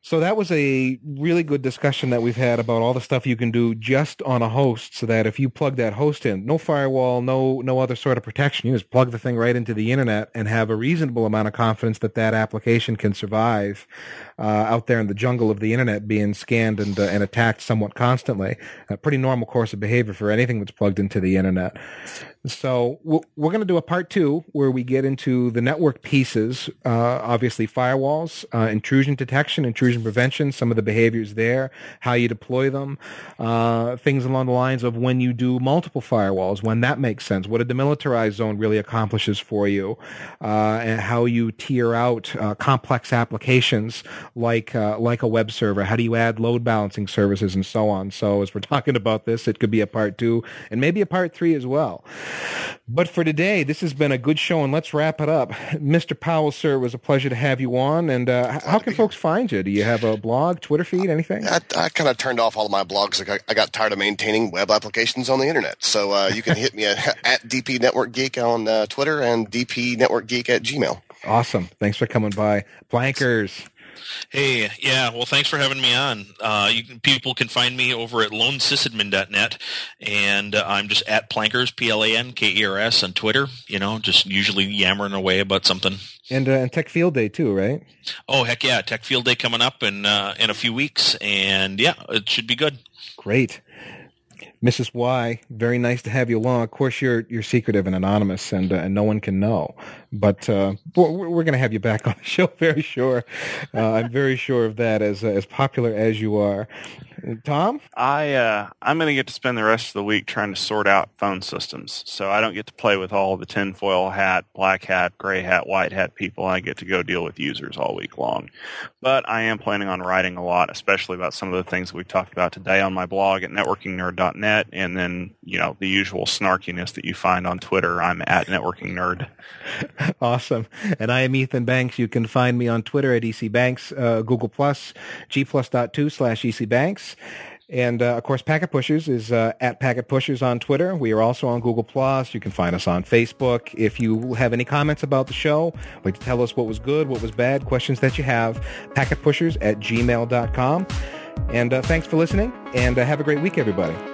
So that was a really good discussion that we've had about all the stuff you can do just on a host, so that if you plug that host in, no firewall, no no other sort of protection, you just plug the thing right into the internet and have a reasonable amount of confidence that that application can survive uh, out there in the jungle of the internet, being scanned and, uh, and attacked somewhat constantly. A pretty normal course of behavior for anything that's plugged into the internet. So we're going to do a part two where we get into the network pieces, uh, obviously firewalls, uh, intrusion detection, intrusion prevention, some of the behaviors there, how you deploy them, uh, things along the lines of when you do multiple firewalls, when that makes sense, what a demilitarized zone really accomplishes for you, uh, and how you tier out uh, complex applications like uh, like a web server, how do you add load balancing services and so on. So as we're talking about this, it could be a part two and maybe a part three as well. But for today, this has been a good show, and let's wrap it up. Mister Powell, sir, it was a pleasure to have you on. And uh, how can folks find you? Do you have a blog, Twitter feed, anything? I, I kind of turned off all of my blogs. I got, I got tired of maintaining web applications on the internet. So uh, you can hit me at, at D P Network Geek on uh, Twitter and D P Network Geek at Gmail. Awesome. Thanks for coming by. Plankers. Hey, yeah, well, thanks for having me on. Uh, you can, people can find me over at lone sysadmin dot net, and uh, I'm just at Plankers, P L A N K E R S on Twitter, you know, just usually yammering away about something. And, uh, and Tech Field Day, too, right? Oh, heck yeah, Tech Field Day coming up in, uh, in a few weeks, and yeah, it should be good. Great. Missus Y, very nice to have you along. Of course, you're you're secretive and anonymous, and uh, and no one can know. But uh, we're, we're going to have you back on the show, very sure. Uh, I'm very sure of that. As uh, as popular as you are, Tom, I uh, I'm going to get to spend the rest of the week trying to sort out phone systems. So I don't get to play with all the tinfoil hat, black hat, gray hat, white hat people. I get to go deal with users all week long. But I am planning on writing a lot, especially about some of the things we've talked about today on my blog at networking nerd dot net. And then, you know, the usual snarkiness that you find on Twitter. I'm at Networking Nerd. Awesome. And I am Ethan Banks. You can find me on Twitter at E C Banks, uh, Google Plus, G plus dot two slash E C Banks. And, uh, of course, Packet Pushers is uh, at Packet Pushers on Twitter. We are also on Google Plus. You can find us on Facebook. If you have any comments about the show, like to tell us what was good, what was bad, questions that you have, packet pushers at gmail dot com. And uh, thanks for listening, and uh, have a great week, everybody.